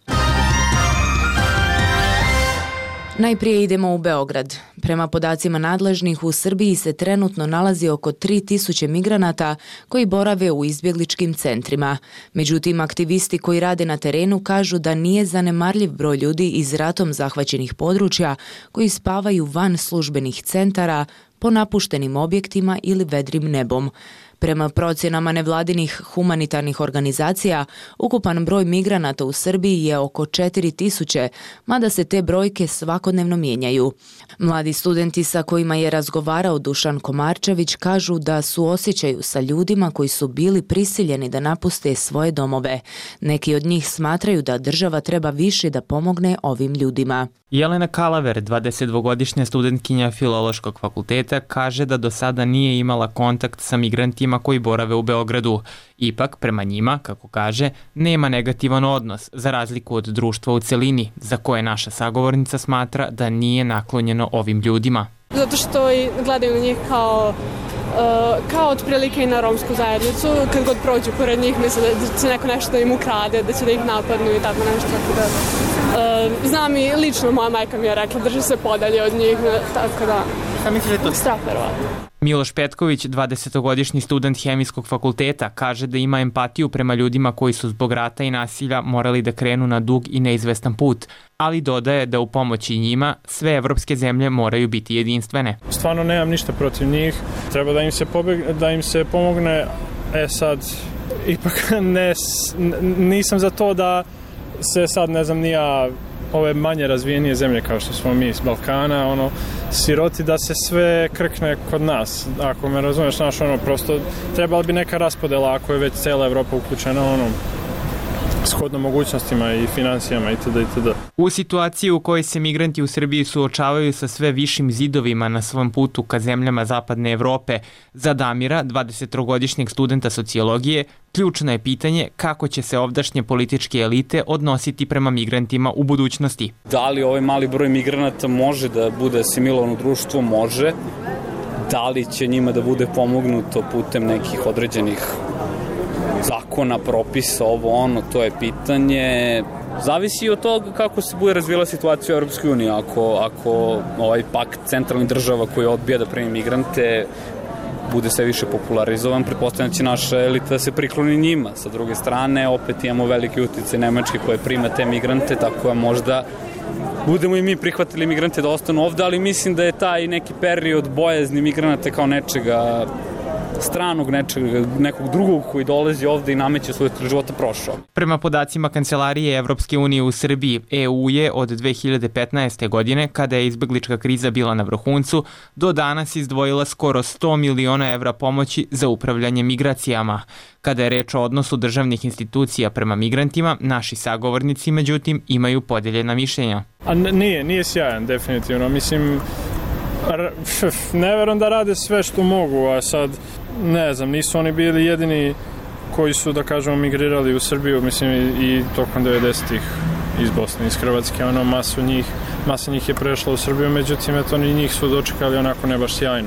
Najprije idemo u Beograd. Prema podacima nadležnih, u Srbiji se trenutno nalazi oko tri tisuće migranata koji borave u izbjegličkim centrima. Međutim, aktivisti koji rade na terenu kažu da nije zanemarljiv broj ljudi iz ratom zahvaćenih područja koji spavaju van službenih centara, po napuštenim objektima ili vedrim nebom. Prema procjenama nevladinih humanitarnih organizacija, ukupan broj migranata u Srbiji je oko četiri tisuće, mada se te brojke svakodnevno mijenjaju. Mladi studenti sa kojima je razgovarao Dušan Komarčević kažu da su osjećaju sa ljudima koji su bili prisiljeni da napuste svoje domove. Neki od njih smatraju da država treba više da pomogne ovim ljudima. Jelena Kalaver, dvadesetdvogodišnja studentkinja Filološkog fakulteta, kaže da do sada nije imala kontakt sa migrantima koji borave u Beogradu. Ipak, prema njima, kako kaže, nema negativan odnos, za razliku od društva u celini, za koje naša sagovornica smatra da nije naklonjeno ovim ljudima. Zato što gledaju na njih kao Uh, kao otprilike i na romsku zajednicu, kad god prođu pored njih misle da će neko nešto da im ukrade, da će da ih napadnu i tako nešto. Tako da, uh, znam i lično moja majka mi je rekla drži se podalje od njih, tako da strah verovatno. Miloš Petković, dvadesetogodišnji student Hemijskog fakulteta, kaže da ima empatiju prema ljudima koji su zbog rata i nasilja morali da krenu na dug i neizvestan put, ali dodaje da u pomoći njima sve evropske zemlje moraju biti jedinstvene. Stvarno nemam ništa protiv njih, treba da im se, pobegne, da im se pomogne, e sad, ipak ne, nisam za to da se sad, ne znam, nija ove manje razvijenije zemlje kao što smo mi iz Balkana, ono, siroti da se sve krkne kod nas. Ako me razumeš, naš, ono, prosto trebala bi neka raspodela ako je već cijela Evropa uključena, ono, shodno mogućnostima i financijama itd. itd. U situaciji u kojoj se migranti u Srbiji suočavaju sa sve višim zidovima na svom putu ka zemljama zapadne Evrope, za Damira, dvadesettrogodišnjeg studenta sociologije, ključno je pitanje kako će se ovdašnje političke elite odnositi prema migrantima u budućnosti. Da li ovaj mali broj migranata može da bude asimilovan u društvo? Može. Da li će njima da bude pomognuto putem nekih određenih zakona, propisa, ovo ono, to je pitanje. Zavisi od toga kako se bude razvijela situacija u Europskoj uniji. Ako, ako ovaj pakt centralnih država koji odbija da primi migrante bude sve više popularizovan, pretpostavljam će naša elita se prikloni njima. Sa druge strane, opet imamo veliki uticaj Nemačke koje prima te migrante, tako da možda budemo i mi prihvatili migrante da ostanu ovde, ali mislim da je taj neki period bojazni migranata kao nečega stranog nečeg, nekog drugog koji dolazi ovde i nameće svoj života prošao. Prema podacima Kancelarije Evropske unije u Srbiji, E U je od dve hiljade petnaeste. godine, kada je izbeglička kriza bila na vrhuncu, do danas izdvojila skoro sto miliona evra pomoći za upravljanje migracijama. Kada je reč o odnosu državnih institucija prema migrantima, naši sagovornici, međutim, imaju podeljena mišljenja. A nije, nije sjajan, definitivno. Mislim, ne verujem da rade sve što mogu, a sad, ne znam, nisu oni bili jedini koji su, da kažemo, migrirali u Srbiju, mislim, i tokom devedesetih iz Bosne, iz Hrvatske, ono, masu njih, masa njih je prešla u Srbiju, međutim, eto, oni njih su dočekali onako ne baš sjajno.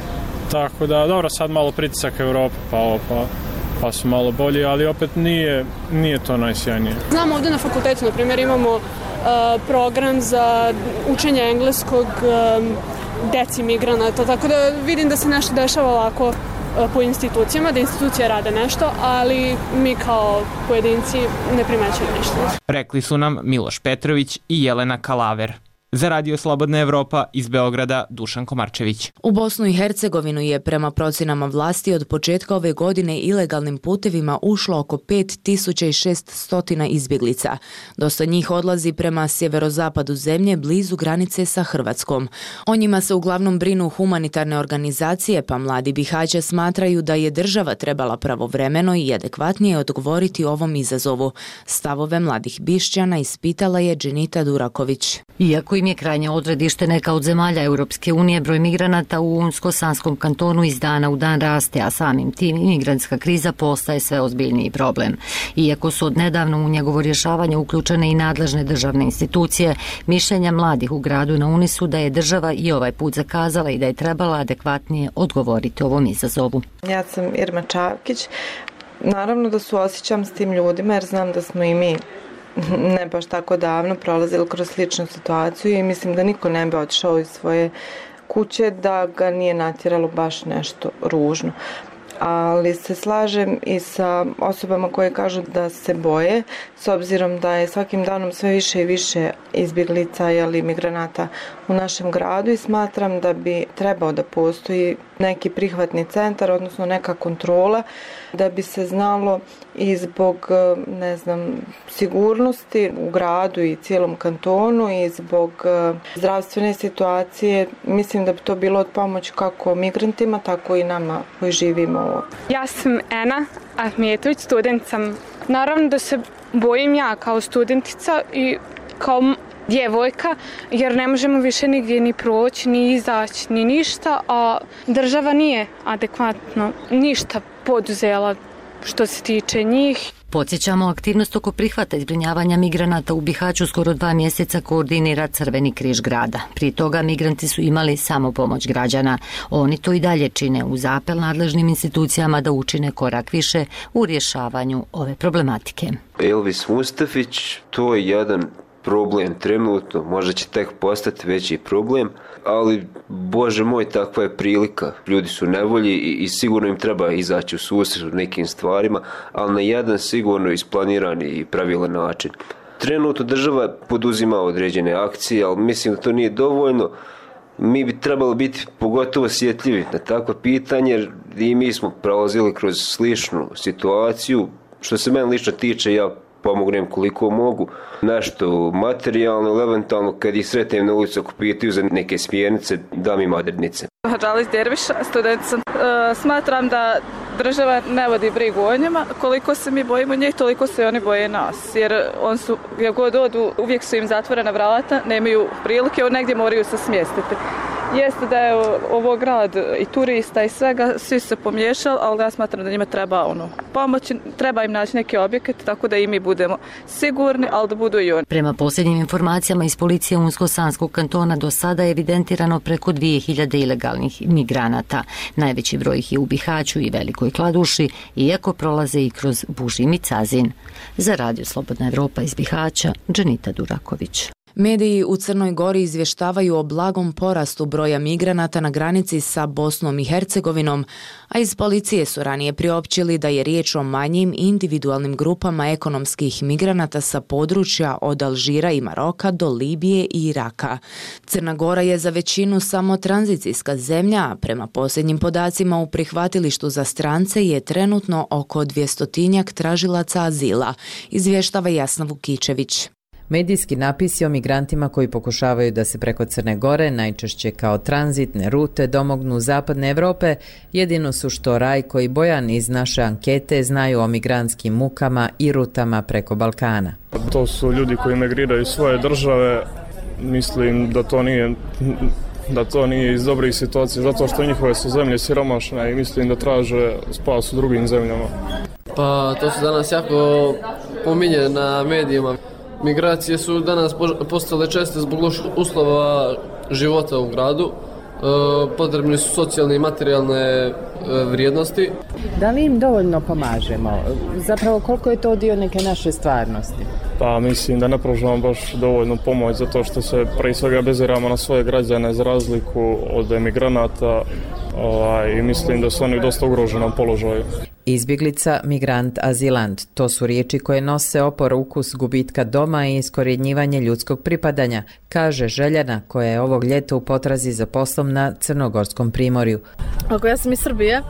Tako da, dobro, sad malo pritisak Evropa, pa ovo, pa, pa su malo bolji, ali opet nije, nije to najsjajnije. Znam, ovde na fakultetu, na primjer, imamo uh, program za učenje engleskog um, deci migranata, tako da vidim da se nešto dešava ovako po institucijama, da institucije rade nešto, ali mi kao pojedinci ne primećujemo ništa. Rekli su nam Miloš Petrović i Jelena Kalaver. Za Radio Slobodna Evropa iz Beograda, Dušan Komarčević. U Bosnu i Hercegovinu je prema procenama vlasti od početka ove godine ilegalnim putevima ušlo oko pet tisuća šesto izbjeglica. Dosta njih odlazi prema sjeverozapadu zemlje, blizu granice sa Hrvatskom. O njima se uglavnom brinu humanitarne organizacije, pa mladi Bihaća smatraju da je država trebala pravovremeno i adekvatnije odgovoriti ovom izazovu. Stavove mladih Bišćana ispitala je Dženita Duraković. Iako im je krajnje odredište neka od zemalja Europske unije, broj migranata u Unsko-Sanskom kantonu iz dana u dan raste, a samim tim imigrantska kriza postaje sve ozbiljniji problem. Iako su odnedavno u njegovo rješavanje uključene i nadležne državne institucije, mišljenja mladih u gradu na Uni su da je država i ovaj put zakazala i da je trebala adekvatnije odgovoriti ovom izazovu. Ja sam Irma Čavkić. Naravno da suosjećam s tim ljudima jer znam da smo i mi ne baš tako davno prolazili kroz sličnu situaciju i mislim da niko ne bi otišao iz svoje kuće da ga nije natjeralo baš nešto ružno. Ali se slažem i sa osobama koje kažu da se boje, s obzirom da je svakim danom sve više i više izbjeglica ili migranata u našem gradu i smatram da bi trebao da postoji neki prihvatni centar, odnosno neka kontrola, da bi se znalo i zbog, ne znam, sigurnosti u gradu i cijelom kantonu i zbog zdravstvene situacije. Mislim da bi to bilo od pomoći kako migrantima, tako i nama koji živimo ovdje. Ja sam Ena Ahmetović, student sam. Naravno da se bojim ja kao studentica i kao djevojka, jer ne možemo više nigdje ni proći, ni izaći, ni ništa, a država nije adekvatno ništa poduzela što se tiče njih. Podsjećamo, aktivnost oko prihvata i zbrinjavanja migranata u Bihaću skoro dva mjeseca koordinira Crveni križ grada. Prije toga migranti su imali samo pomoć građana. Oni to i dalje čine uz apel nadležnim institucijama da učine korak više u rješavanju ove problematike. Elvis Mustafić, to je jedan problem trenutno, možda će tek postati veći problem, ali Bože moj, takva je prilika. Ljudi su nevolji i, i sigurno im treba izaći u susret nekim stvarima, ali na jedan sigurno isplanirani i pravilan način. Trenutno država poduzima određene akcije, ali mislim da to nije dovoljno. Mi bi trebalo biti pogotovo osjetljivi na takva pitanje, jer i mi smo prolazili kroz sličnu situaciju. Što se mene lično tiče, ja pomognem koliko mogu, nešto materijalno ili eventualno kad ih sretnem na ulicu ako pitaju za neke smjernice, dam im odrednice. Hadžalis Derviš, student sam. E, smatram da država ne vodi brigu o njima. Koliko se mi bojimo njih, toliko se oni boje nas. Jer on su, gdje god odu, uvijek su im zatvorena vrata, nemaju prilike, on negdje moraju se smjestiti. Jeste da je ovo grad i turista i svega, svi se pomiješali, ali ja smatram da njima treba ono, pomoći, treba im naći neki objekat, tako da i mi budemo sigurni, ali da budu i oni. Prema posljednjim informacijama iz policije Unsko-Sanskog kantona do sada je evidentirano preko dvije hiljade ilegalnih migranata. Najveći broj ih je u Bihaću i Velikoj Kladuši, iako prolaze i kroz Bužim i Cazin. Za Radio Slobodna Evropa iz Bihaća, Dženita Duraković. Mediji u Crnoj Gori izvještavaju o blagom porastu broja migranata na granici sa Bosnom i Hercegovinom, a iz policije su ranije priopćili da je riječ o manjim individualnim grupama ekonomskih migranata sa područja od Alžira i Maroka do Libije i Iraka. Crna Gora je za većinu samo tranzicijska zemlja, a prema posljednjim podacima u prihvatilištu za strance je trenutno oko dvjestotinjak tražilaca azila, izvještava Jasna Vukičević. Medijski napisi o migrantima koji pokušavaju da se preko Crne Gore, najčešće kao tranzitne rute, domognu zapadne Europe, jedino su što Rajko i Bojan iz naše ankete znaju o migrantskim mukama i rutama preko Balkana. To su ljudi koji migriraju iz svoje države. Mislim da to nije, da to nije iz dobrih situacija, zato što njihove su zemlje siromašne i mislim da traže spas u drugim zemljama. Pa to su danas jako pominje na medijima. Migracije su danas postale česte zbog loših uslova života u gradu. E, potrebni su socijalne i materijalne e, vrijednosti. Da li im dovoljno pomažemo? Zapravo koliko je to dio neke naše stvarnosti? Pa mislim da ne pružamo baš dovoljnu pomoć zato što se prije svega beziramo na svoje građane za razliku od emigranata ovaj, i mislim da su oni u dosta ugroženom položaju. Izbjeglica, migrant, azilant. To su riječi koje nose opor ukus gubitka doma i iskorjenjivanje ljudskog pripadanja, kaže Željana, koja je ovog ljeta u potrazi za poslom na Crnogorskom primorju. Ako ja sam iz Srbije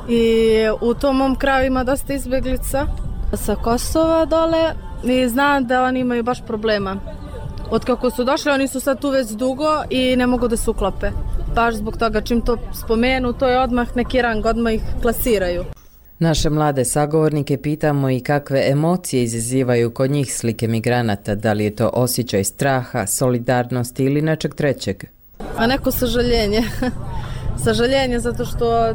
i u tom mom kraju ima dosta izbjeglica sa Kosova dole i znam da oni imaju baš problema. Od kako su došli, oni su sad tu već dugo i ne mogu da se uklope. Baš zbog toga čim to spomenu, to je odmah neki rang, odmah ih klasiraju. Naše mlade sagovornike pitamo i kakve emocije izazivaju kod njih slike migranata, da li je to osjećaj straha, solidarnosti ili nečeg trećeg. A neko sažaljenje. Sažaljenje zato što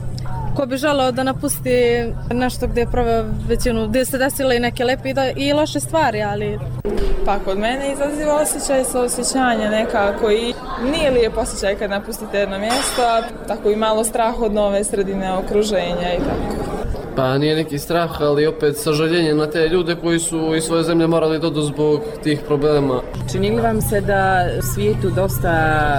ko bi želeo da napusti nešto gdje je proveo većinu, gdje se desile i neke lepe i loše stvari, ali... Pa kod mene izaziva osjećaj sa osjećanja nekako i nije lijep osjećaj kad napustite jedno mjesto, tako i malo strah od nove sredine, okruženja i tako. Pa nije neki strah, ali opet sažaljenje na te ljude koji su iz svoje zemlje morali doći zbog tih problema. Čini li vam se da u svijetu dosta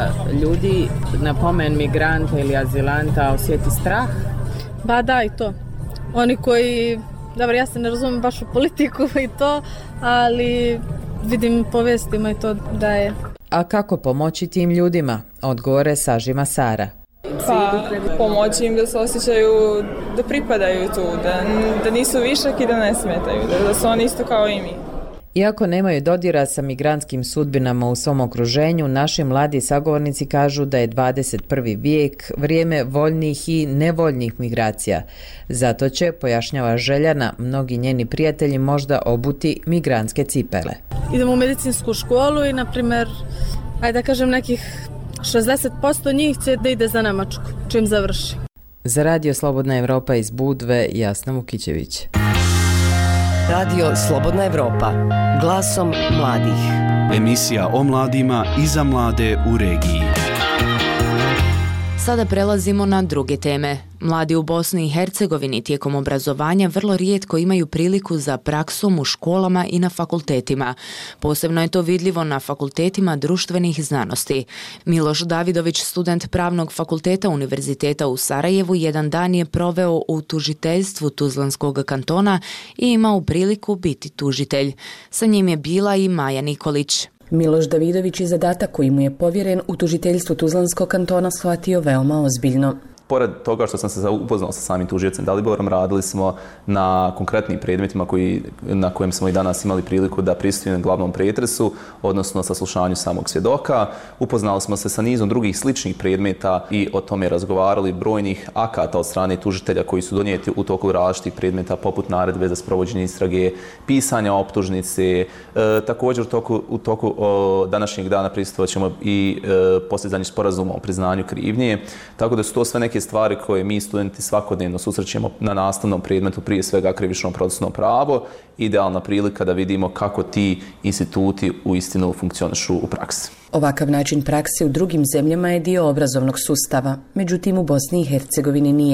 ljudi na pomen migranta ili azilanta osjeti strah? Ba da, i to. Oni koji, dobro, ja se ne razumijem baš u politiku i to, ali vidim po vestima i to da je. A kako pomoći tim ljudima? Odgovore sažima Sara. Pa pomoći im da se osjećaju da pripadaju tu, da, da nisu višak i da ne smetaju, da, da su oni isto kao i mi. Iako nemaju dodira sa migrantskim sudbinama u svom okruženju, naši mladi sagovornici kažu da je dvadeset prvi vijek vrijeme voljnih i nevoljnih migracija. Zato će, pojašnjava Željana, mnogi njeni prijatelji možda obuti migrantske cipele. Idemo u medicinsku školu i, na primjer, ajde da kažem, nekih šezdeset posto njih će da ide za Nemačku, čim završi. Za Radio Slobodna Evropa iz Budve, Jasna Vukićević. Radio Slobodna Evropa, glasom mladih. Emisija o mladima i za mlade u regiji. Sada prelazimo na druge teme. Mladi u Bosni i Hercegovini tijekom obrazovanja vrlo rijetko imaju priliku za praksom u školama i na fakultetima. Posebno je to vidljivo na fakultetima društvenih znanosti. Miloš Davidović, student Pravnog fakulteta Univerziteta u Sarajevu, jedan dan je proveo u tužiteljstvu Tuzlanskog kantona i imao priliku biti tužitelj. Sa njim je bila i Maja Nikolić. Miloš Davidović je zadatak koji mu je povjeren u tužiteljstvu Tuzlanskog kantona shvatio veoma ozbiljno. Pored toga što sam se upoznao sa samim tužiocem Daliborom, radili smo na konkretnim predmetima koji, na kojem smo i danas imali priliku da pristupimo glavnom pretresu, odnosno saslušanju samog svjedoka. Upoznali smo se sa nizom drugih sličnih predmeta i o tome razgovarali, brojnih akata od strane tužitelja koji su donijeti u toku različitih predmeta, poput naredbe za sprovođenje istrage, pisanja optužnice. E, također u toku, u toku o, današnjeg dana pristupovat ćemo i e, postizanje sporazuma o priznanju krivnje, tako da su to sve neke stvari koje mi studenti svakodnevno susrećemo na nastavnom predmetu, prije svega krivično procesno pravo, idealna prilika da vidimo kako ti instituti uistinu funkcionišu u praksi. Ovakav način prakse u drugim zemljama je dio obrazovnog sustava, međutim u Bosni i Hercegovini nije.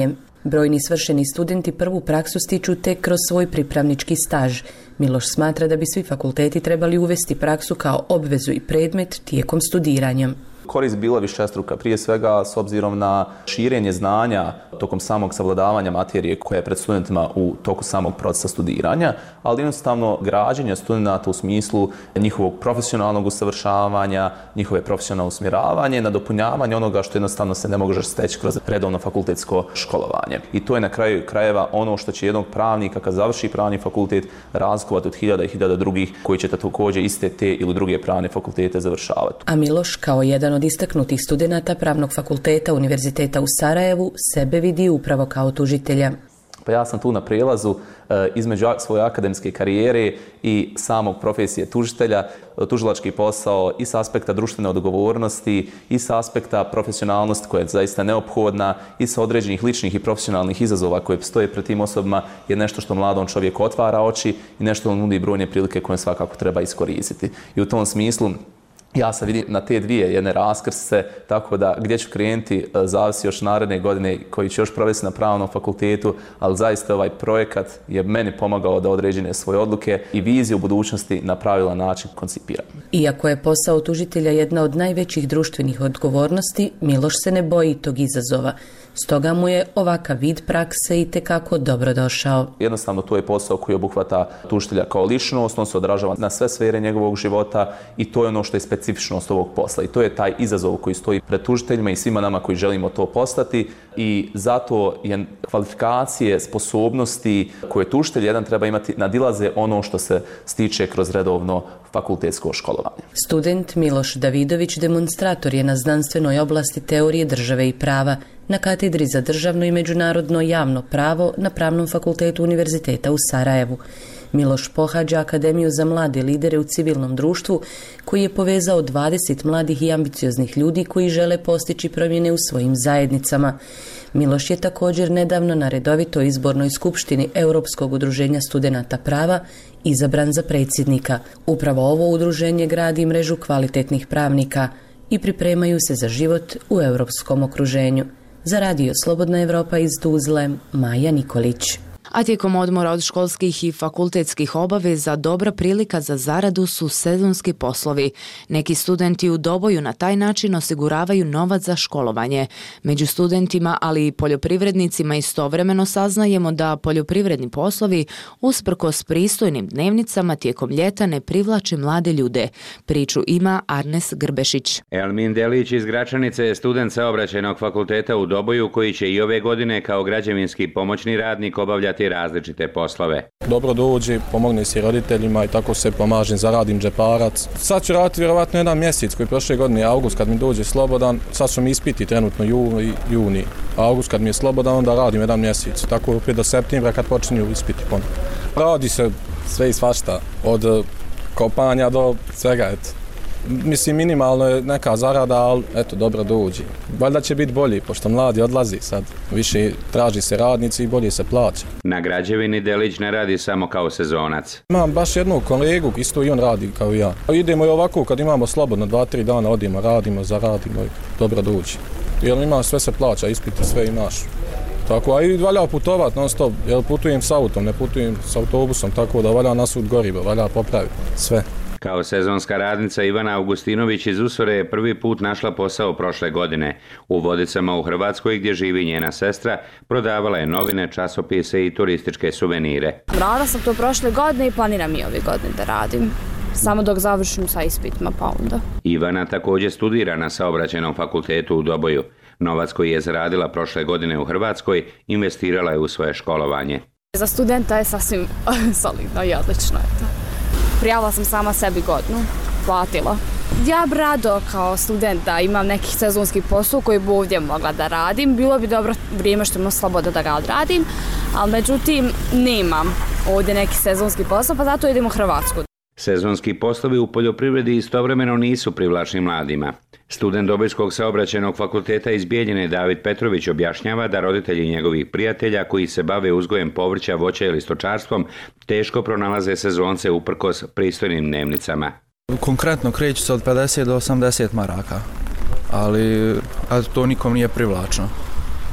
Brojni svršeni studenti prvu praksu stiču tek kroz svoj pripravnički staž. Miloš smatra da bi svi fakulteti trebali uvesti praksu kao obvezu i predmet tijekom studiranja. Korist bila višestruka, prije svega s obzirom na širenje znanja tokom samog savladavanja materije koja je pred studentima u toku samog procesa studiranja, ali jednostavno građenje studenta u smislu njihovog profesionalnog usavršavanja, njihove profesionalno usmjeravanje, nadopunjavanje onoga što jednostavno se ne može steći kroz redovno fakultetsko školovanje. I to je na kraju krajeva ono što će jednog pravnika kad završi pravni fakultet razlikovati od hiljada i hiljada drugih koji će također iste te ili druge pravne fakultete završavati. A Miloš, kao jedan od istaknutih studenata Pravnog fakulteta Univerziteta u Sarajevu, sebe vidi upravo kao tužitelja. Pa ja sam tu na prijelazu e, između svoje akademske karijere i samog profesije tužitelja. Tužilački posao i s aspekta društvene odgovornosti i s aspekta profesionalnosti koja je zaista neophodna i sa određenih ličnih i profesionalnih izazova koje stoje pred tim osobama je nešto što mladom čovjeku otvara oči i nešto on nudi brojne prilike koje svakako treba iskoristiti. I u tom smislu ja sam vidim na te dvije jedne raskrstice, tako da gdje ću krenuti zavisi još naredne godine koji ću još provesti na Pravnom fakultetu, ali zaista ovaj projekat je meni pomagao da određene svoje odluke i viziju budućnosti na pravilan način koncipiram. Iako je posao tužitelja jedna od najvećih društvenih odgovornosti, Miloš se ne boji tog izazova. Stoga mu je ovakav vid prakse itekako dobrodošao. Jednostavno to je posao koji obuhvata tužitelja kao ličnost, on se odražava na sve sfere njegovog života i to je ono što je specifičnost ovog posla. I to je taj izazov koji stoji pred tužiteljima i svima nama koji želimo to postati i zato je kvalifikacije, sposobnosti koje tužitelj jedan treba imati nadilaze ono što se stiče kroz redovno fakultetsko školovanje. Student Miloš Davidović demonstrator je na znanstvenoj oblasti teorije države i prava na katedri za državno i međunarodno javno pravo na Pravnom fakultetu Univerziteta u Sarajevu. Miloš pohađa Akademiju za mlade lidere u civilnom društvu koji je povezao dvadeset mladih i ambicioznih ljudi koji žele postići promjene u svojim zajednicama. Miloš je također nedavno na redovitoj izbornoj skupštini Europskog udruženja studenata prava izabran za predsjednika. Upravo ovo udruženje gradi mrežu kvalitetnih pravnika i pripremaju se za život u europskom okruženju. Za radio Slobodna Evropa iz Tuzle, Maja Nikolić. A tijekom odmora od školskih i fakultetskih obaveza dobra prilika za zaradu su sezonski poslovi. Neki studenti u Doboju na taj način osiguravaju novac za školovanje. Među studentima, ali i poljoprivrednicima istovremeno saznajemo da poljoprivredni poslovi usprkos pristojnim dnevnicama tijekom ljeta ne privlače mlade ljude. Priču ima Arnes Grbešić. Elmin Delić iz Gračanice je student Saobraćajnog fakulteta u Doboju koji će i ove godine kao građevinski pomoćni radnik obavljati različite poslove. Dobro dođe, pomogne se roditeljima i tako se pomažem, zaradim džeparac. Sad ću raditi vjerovatno jedan mjesec koji prošle godine je august kad mi dođe slobodan. Sad su mi ispiti trenutno juni, juni. August kad mi je slobodan onda radim jedan mjesec. Tako opet do septembra kad počinju ispiti ponovno. Radi se sve i svašta, od kopanja do svega, eto. Mislim, minimalno je neka zarada, ali eto, dobro dođi. Valjda će biti bolji, pošto mladi odlazi sad. Više traži se radnici i bolje se plaća. Na građevini Delić ne radi samo kao sezonac. Imam baš jednog kolegu, isto i on radi kao i ja. Idemo i ovako, kad imamo slobodno, dva, tri dana odimo, radimo, zaradimo i dobro dođi. Jer ima, sve se plaća, ispiti sve imaš. Tako, a i valja putovat non stop, jer putujem s autom, ne putujem s autobusom, tako da valja nasud gorivo, valja popraviti sve. Kao sezonska radnica Ivana Augustinović iz Usore je prvi put našla posao prošle godine. U Vodicama u Hrvatskoj gdje živi njena sestra prodavala je novine, časopise i turističke suvenire. Radila sam to prošle godine i planiram i ove godine da radim. Samo dok završim sa ispitima pa onda. Ivana također studira na Saobraćajnom fakultetu u Doboju. Novac koji je zaradila prošle godine u Hrvatskoj investirala je u svoje školovanje. Za studenta je sasvim solidno i odlično je to. Prijavila sam sama sebi godinu, platila. Ja bi rado kao student da imam neki sezonski posao koji bi ovdje mogla da radim. Bilo bi dobro vrijeme što imam sloboda da ga odradim, ali međutim nemam ovdje neki sezonski posao, pa zato idem u Hrvatsku. Sezonski poslovi u poljoprivredi istovremeno nisu privlačni mladima. Student Dobojskog saobraćajnog fakulteta iz Bijeljine David Petrović objašnjava da roditelji njegovih prijatelja koji se bave uzgojem povrća, voća ili stočarstvom teško pronalaze sezonce uprkos pristojnim dnevnicama. Konkretno kreću se od pedeset do osamdeset maraka, ali to nikom nije privlačno.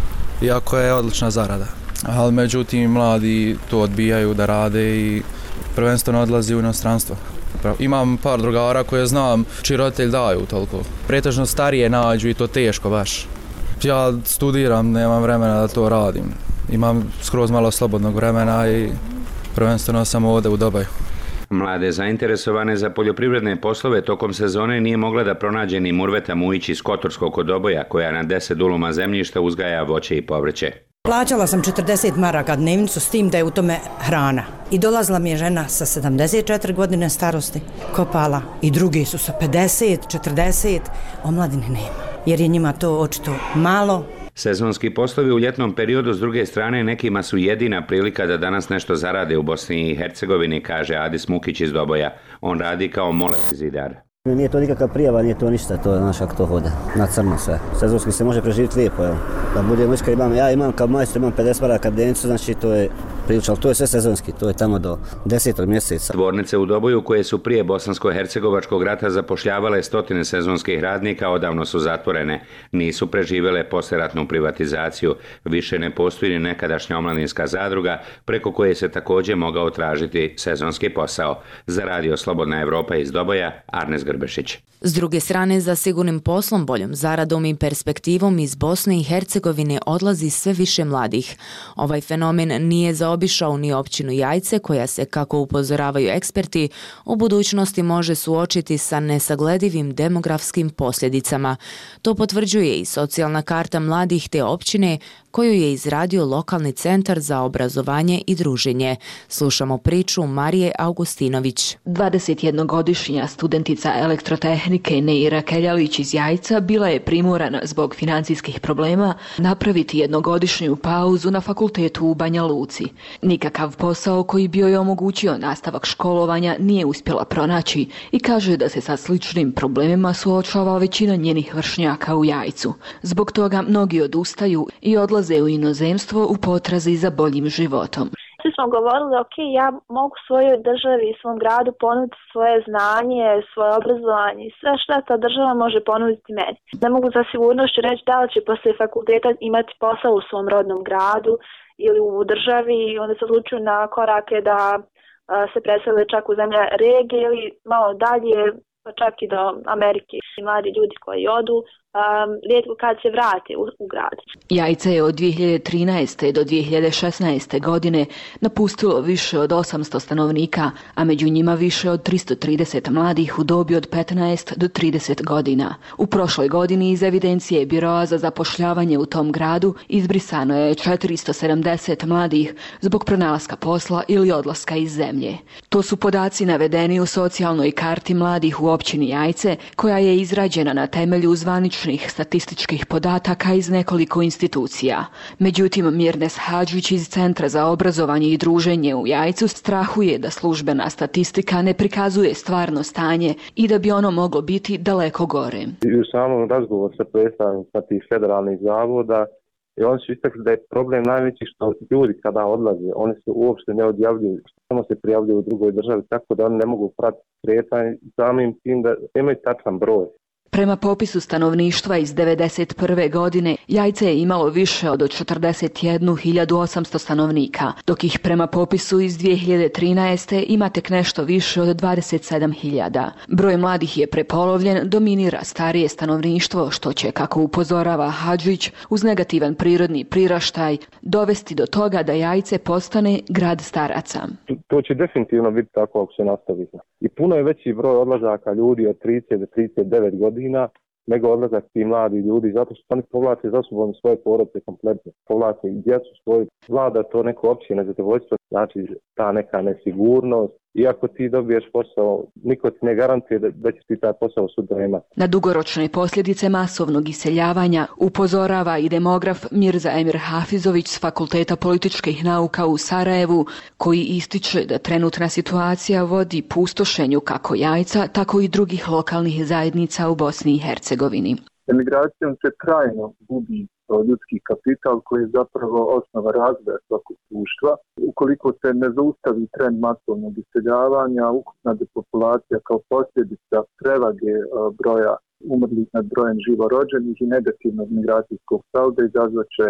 iako je odlična zarada. Ali međutim, mladi to odbijaju da rade i prvenstveno odlazi u inostranstvo. Imam par drugara koje znam čiji roditelji daju toliko. Pretežno starije nađu i to teško baš. Ja studiram, nemam vremena da to radim. Imam skroz malo slobodnog vremena i prvenstveno sam ovdje u Dobaju. Mlade zainteresovane za poljoprivredne poslove tokom sezone nije mogla da pronađe ni Murveta Mujić iz Kotorskog kod Doboja, koja na deset duluma zemljišta uzgaja voće i povrće. Plaćala sam četrdeset maraka dnevnicu s tim da je u tome hrana. I dolazila mi je žena sa sedamdeset četiri godine starosti, kopala. I drugi su sa pedeset, četrdeset, omladine nema. Jer je njima to očito malo. Sezonski poslovi u ljetnom periodu s druge strane nekima su jedina prilika da danas nešto zarade u Bosni i Hercegovini, kaže Adis Mukić iz Doboja. On radi kao moler zidar. Nije to nikakav prijava, nije to ništa, to je naš kako to hoda, na crno sve. Sezonski se može preživjeti lijepo, evo. Da budemo iskri, imam, ja imam kao majstor, imam pedeset maraka dnevnicu, znači to je prilično, ali to je sve sezonski, to je tamo do desetog mjeseca. Tvornice u Doboju koje su prije Bosansko-hercegovačkog rata zapošljavale stotine sezonskih radnika odavno su zatvorene. Nisu preživjele poslijeratnu privatizaciju. Više ne postoji ni nekadašnja omladinska zadruga preko koje se također mogao tražiti sezonski posao. Za radio Slobodna Evropa iz Doboja, Arnes Grbešić. S druge strane, za sigurnim poslom, boljom zaradom i perspektivom iz Bosne i Hercegovine odlazi sve više mladih. Ovaj fenomen nije zaobišao ni općinu Jajce, koja se, kako upozoravaju eksperti, u budućnosti može suočiti sa nesagledivim demografskim posljedicama. To potvrđuje i socijalna karta mladih te općine, koju je izradio lokalni centar za obrazovanje i druženje. Slušamo priču Marije Augustinović. dvadesetjednogodišnja studentica elektrotehnike Neira Keljalić iz Jajca bila je primorana zbog financijskih problema napraviti jednogodišnju pauzu na fakultetu u Banja Luci. Nikakav posao koji bi joj omogućio nastavak školovanja nije uspjela pronaći i kaže da se sa sličnim problemima suočava većina njenih vršnjaka u Jajcu. Zbog toga mnogi odustaju i odlaze u inozemstvo u potrazi za boljim životom. Svi smo govorili, ok, ja mogu svojoj državi i svom gradu ponuditi svoje znanje, svoje obrazovanje i sve što ta država može ponuditi meni. Ne mogu za sigurnošću reći da li će poslije fakulteta imati posao u svom rodnom gradu ili u državi i onda se odlučuju na korake da a, se presele čak u zemlje regije ili malo dalje, pa čak i do Amerike. I mladi ljudi koji odu, Um, rijetko kad se vrate u, u grad. Jajce je od dvije hiljade trinaeste do dvije hiljade šesnaeste godine napustilo više od osamsto stanovnika, a među njima više od tristo trideset mladih u dobi od petnaest do trideset godina. U prošloj godini iz evidencije Biroa za zapošljavanje u tom gradu izbrisano je četiristo sedamdeset mladih zbog pronalaska posla ili odlaska iz zemlje. To su podaci navedeni u socijalnoj karti mladih u općini Jajce, koja je izrađena na temelju zvaničnih statističkih podataka iz nekoliko institucija. Međutim, Mirnes Hadžić iz Centra za obrazovanje i druženje u Jajcu strahuje da službena statistika ne prikazuje stvarno stanje i da bi ono moglo biti daleko gore. I u samom razgovoru sa predstavnicima tih federalnih zavoda i oni su istakli da je problem najveći što ljudi kada odlaze, oni se uopšte ne odjavljuju, samo se prijavljuju u drugoj državi, tako da oni ne mogu pratiti kretanje, samim tim da imaju tačan broj. Prema popisu stanovništva iz devedeset prve godine, Jajce je imalo više od četrdeset jednu hiljadu osamsto stanovnika, dok ih prema popisu iz dvije hiljade trinaeste ima tek nešto više od dvadeset sedam hiljada. Broj mladih je prepolovljen, dominira starije stanovništvo, što će, kako upozorava Hadžić, uz negativan prirodni priraštaj, dovesti do toga da Jajce postane grad staraca. To će definitivno biti tako ako se nastavi. I puno je veći broj odlazaka ljudi od trideset do trideset devet godina nego odlazak ti mladi ljudi, zato što oni povlače za sobom svoje porodice kompletno, povlače i djecu svoju, vlada to neko opće nezadovoljstvo, znači ta neka nesigurnost. Iako ti dobiješ posao, niko ti ne garantuje da, da će ti taj posao sutra imati. Na dugoročne posljedice masovnog iseljavanja upozorava i demograf Mirza Emir Hafizović s Fakulteta političkih nauka u Sarajevu, koji ističe da trenutna situacija vodi pustošenju kako Jajca, tako i drugih lokalnih zajednica u Bosni i Hercegovini. Emigracijom se trajno gubi ljudski kapital koji je zapravo osnova razvoja svakog društva. Ukoliko se ne zaustavi trend masovnog iseljavanja, ukupna depopulacija kao posljedica prevage broja umrlih nad brojem živorođenih i negativnog migracijskog salda izazvaće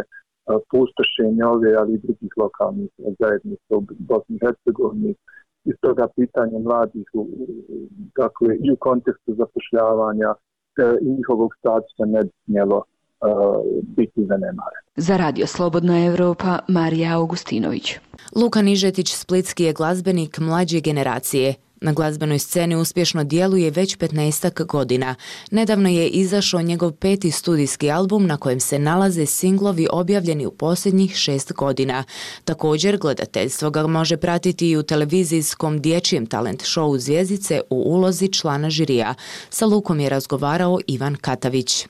pustošenja ove, ali i drugih lokalnih zajednica u Bosni i Hercegovini. Iz toga pitanja mladih u, dakle, i u kontekstu zapošljavanja i njihovog statusa ne bi smjelo biti zanemareno. Za Radio Slobodna Evropa, Marija Augustinović. Luka Nižetić splitski je glazbenik mlađe generacije. Na glazbenoj sceni uspješno djeluje već petnaestak godina. Nedavno je izašao njegov peti studijski album na kojem se nalaze singlovi objavljeni u posljednjih šest godina. Također, gledateljstvo ga može pratiti i u televizijskom dječjem talent showu Zvjezdice u ulozi člana žirija. Sa Lukom je razgovarao Ivan Katavić.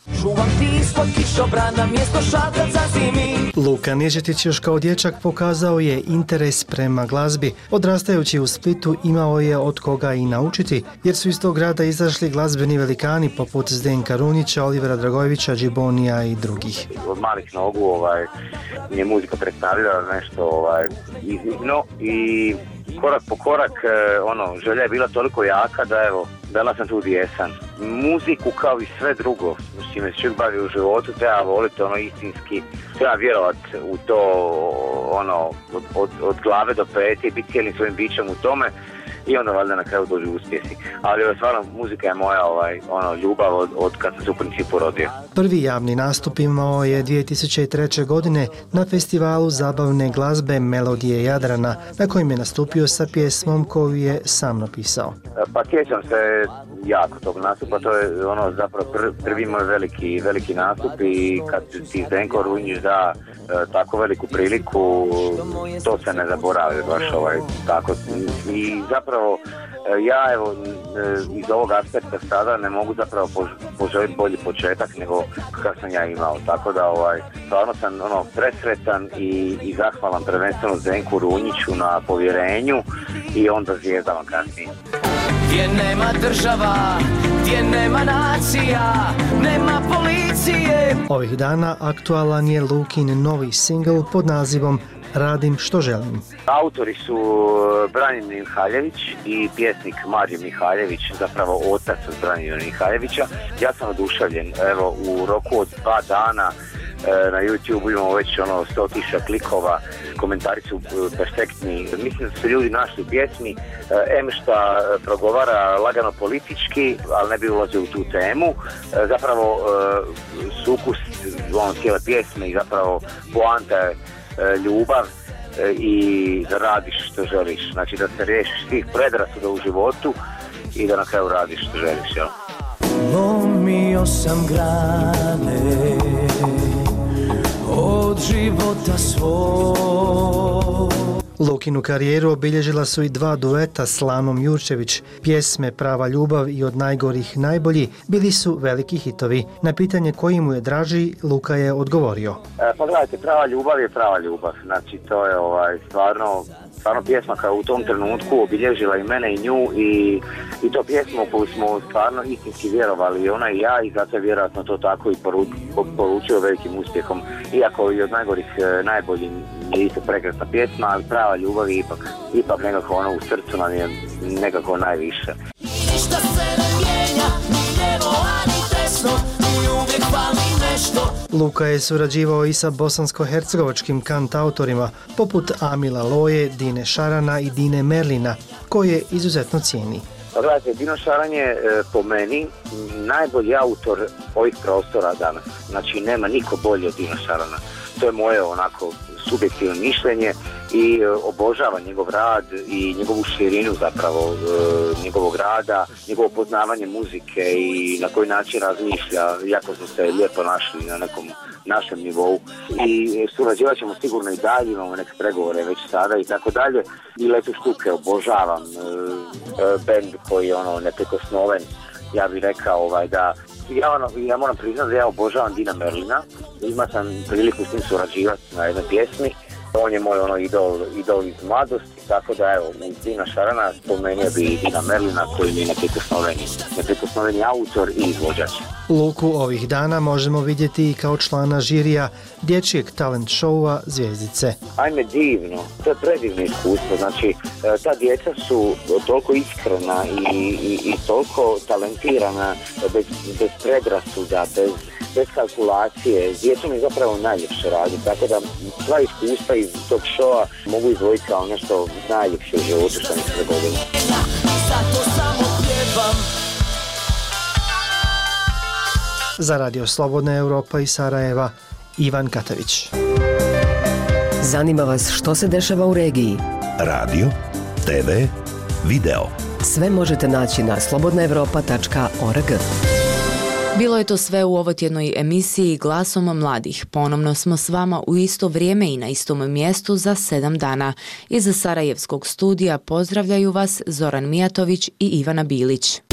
Luka Nižetić još kao dječak pokazao je interes prema glazbi. Odrastajući u Splitu imao je od koga i naučiti, jer su iz tog grada izašli glazbeni velikani poput Zdenka Runjića, Olivera Dragojevića, Džibonija i drugih. Od malih nogu ovaj, je muzika predstavljala nešto ovaj, iznimno i korak po korak ono, želja je bila toliko jaka da evo, danas sam tu gdje jesam. Muziku kao i sve drugo, s čime se čovjek bavi u životu, treba voliti ono istinski, treba vjerovati u to ono, od, od, od glave do pete i biti cijelim svojim bićem u tome. I onda valjda na kraju dođu uspjesi. Ali ovo, stvarno, muzika je moja ovaj, ono, ljubav od, od kad sam se u principu rodio. Prvi javni nastup imao je dvije tisuće treće. godine na festivalu zabavne glazbe Melodije Jadrana, na kojem je nastupio sa pjesmom koju je sam napisao. Pa sjećam se jako tog nastupa, to je ono zapravo pr- prvi moj veliki, veliki nastup i kad ti Zdenko Runjić da e, tako veliku priliku, to se ne zaboravi baš ovaj, tako. I zapravo ja evo iz ovog aspekta sada ne mogu zapravo poželjeti bolji početak nego kakav sam ja imao, tako da ovaj, stvarno sam ono, presretan i, i zahvalan prvenstveno Zdenku Runjiću na povjerenju i onda zvijezdama kasnije. Gdje nema država, gdje nema nacija, nema policije. Ovih dana aktualan je Lukin novi singl pod nazivom Radim što želim. Autori su Branimir Mihaljević i pjesnik Mario Mihaljević, zapravo otac od Branimira Mihaljevića. Ja sam oduševljen, evo u roku od dva dana na YouTube imamo već ono sto tisuća klikova, komentari su perfektni. Mislim da su ljudi našli pjesmi, em šta progovara lagano politički, ali ne bi ulazio u tu temu. Zapravo sukus ono, cijele pjesme i zapravo poanta je ljubav i da radiš što želiš. Znači da se riješiš svih predrasuda u životu i da na kraju radiš što želiš. Jel? Lomio sam grane od života svog. Lukinu karijeru obilježila su i dva dueta s Lanom Jurčević. Pjesme Prava ljubav i Od najgorih najbolji bili su veliki hitovi. Na pitanje koji mu je draži, Luka je odgovorio. E, pa gledajte, Prava ljubav je prava ljubav. Znači to je ovaj, stvarno, stvarno pjesma koja u tom trenutku obilježila i mene i nju i, i to pjesma u koju smo stvarno istinski vjerovali i ona i ja i zato je vjerojatno to tako i poru, poručio velikim uspjehom. Iako i Od najgorih najbolji je isto prekrasna pjesma, ali Prava ljubav je ipak, ipak nekako ono u srcu nam je nekako najviše. Ništa se ne mijenja, ni lijevo, ani desno, ni uvijek fali nešto. Luka je surađivao i sa bosansko-hercegovačkim kantautorima poput Amila Loje, Dine Šarana i Dine Merlina, koje izuzetno cijeni. Pa gledajte, Dino Šaran je e, po meni najbolji autor ovih prostora danas. Znači nema niko bolji od Dino Šarana. To je moje onako subjektivno mišljenje i e, obožavam njegov rad i njegovu širinu zapravo e, njegovog rada, njegovo poznavanje muzike i na koji način razmišlja. Jako smo se lijepo našli na nekom našem nivou i surađivat ćemo sigurno i dalje, imamo neke pregovore već sada i tako dalje. I Letu štuke obožavam, e, e, band koji je ono neprikosnoven, ja bih rekao ovaj, da ja, ono, ja moram priznati da ja obožavam Dina Merlina, ima sam priliku s njim surađivati na jednoj pjesmi. On je moj ono idol, idol iz mladosti, tako da evo, uz Dina Šarana spomenuo bi i Dina Merlina koji je neprikosnoveni, neprikosnoveni autor i izvođač. Luku ovih dana možemo vidjeti i kao člana žirija dječjeg talent showa Zvjezdice. Ajme divno, to je predivno iskustvo, znači ta djeca su toliko iskrena i, i, i toliko talentirana, bez, bez predrasuda, bez bez kalkulacije. S djecom je zapravo najljepše raditi, tako da sva iskustva iz tog šova mogu izvojiti kao nešto najljepše u životu što mi se dogodilo. Zato samo pjevam. Za Radio Slobodna Europa iz Sarajeva, Ivan Katavić. Zanima vas što se dešava u regiji? Radio, te ve, video. Sve možete naći na slobodna europa tačka org. Bilo je to sve u ovotjednoj emisiji Glasom mladih. Ponovno smo s vama u isto vrijeme i na istom mjestu za sedam dana. Iz Sarajevskog studija pozdravljaju vas Zoran Mijatović i Ivana Bilić.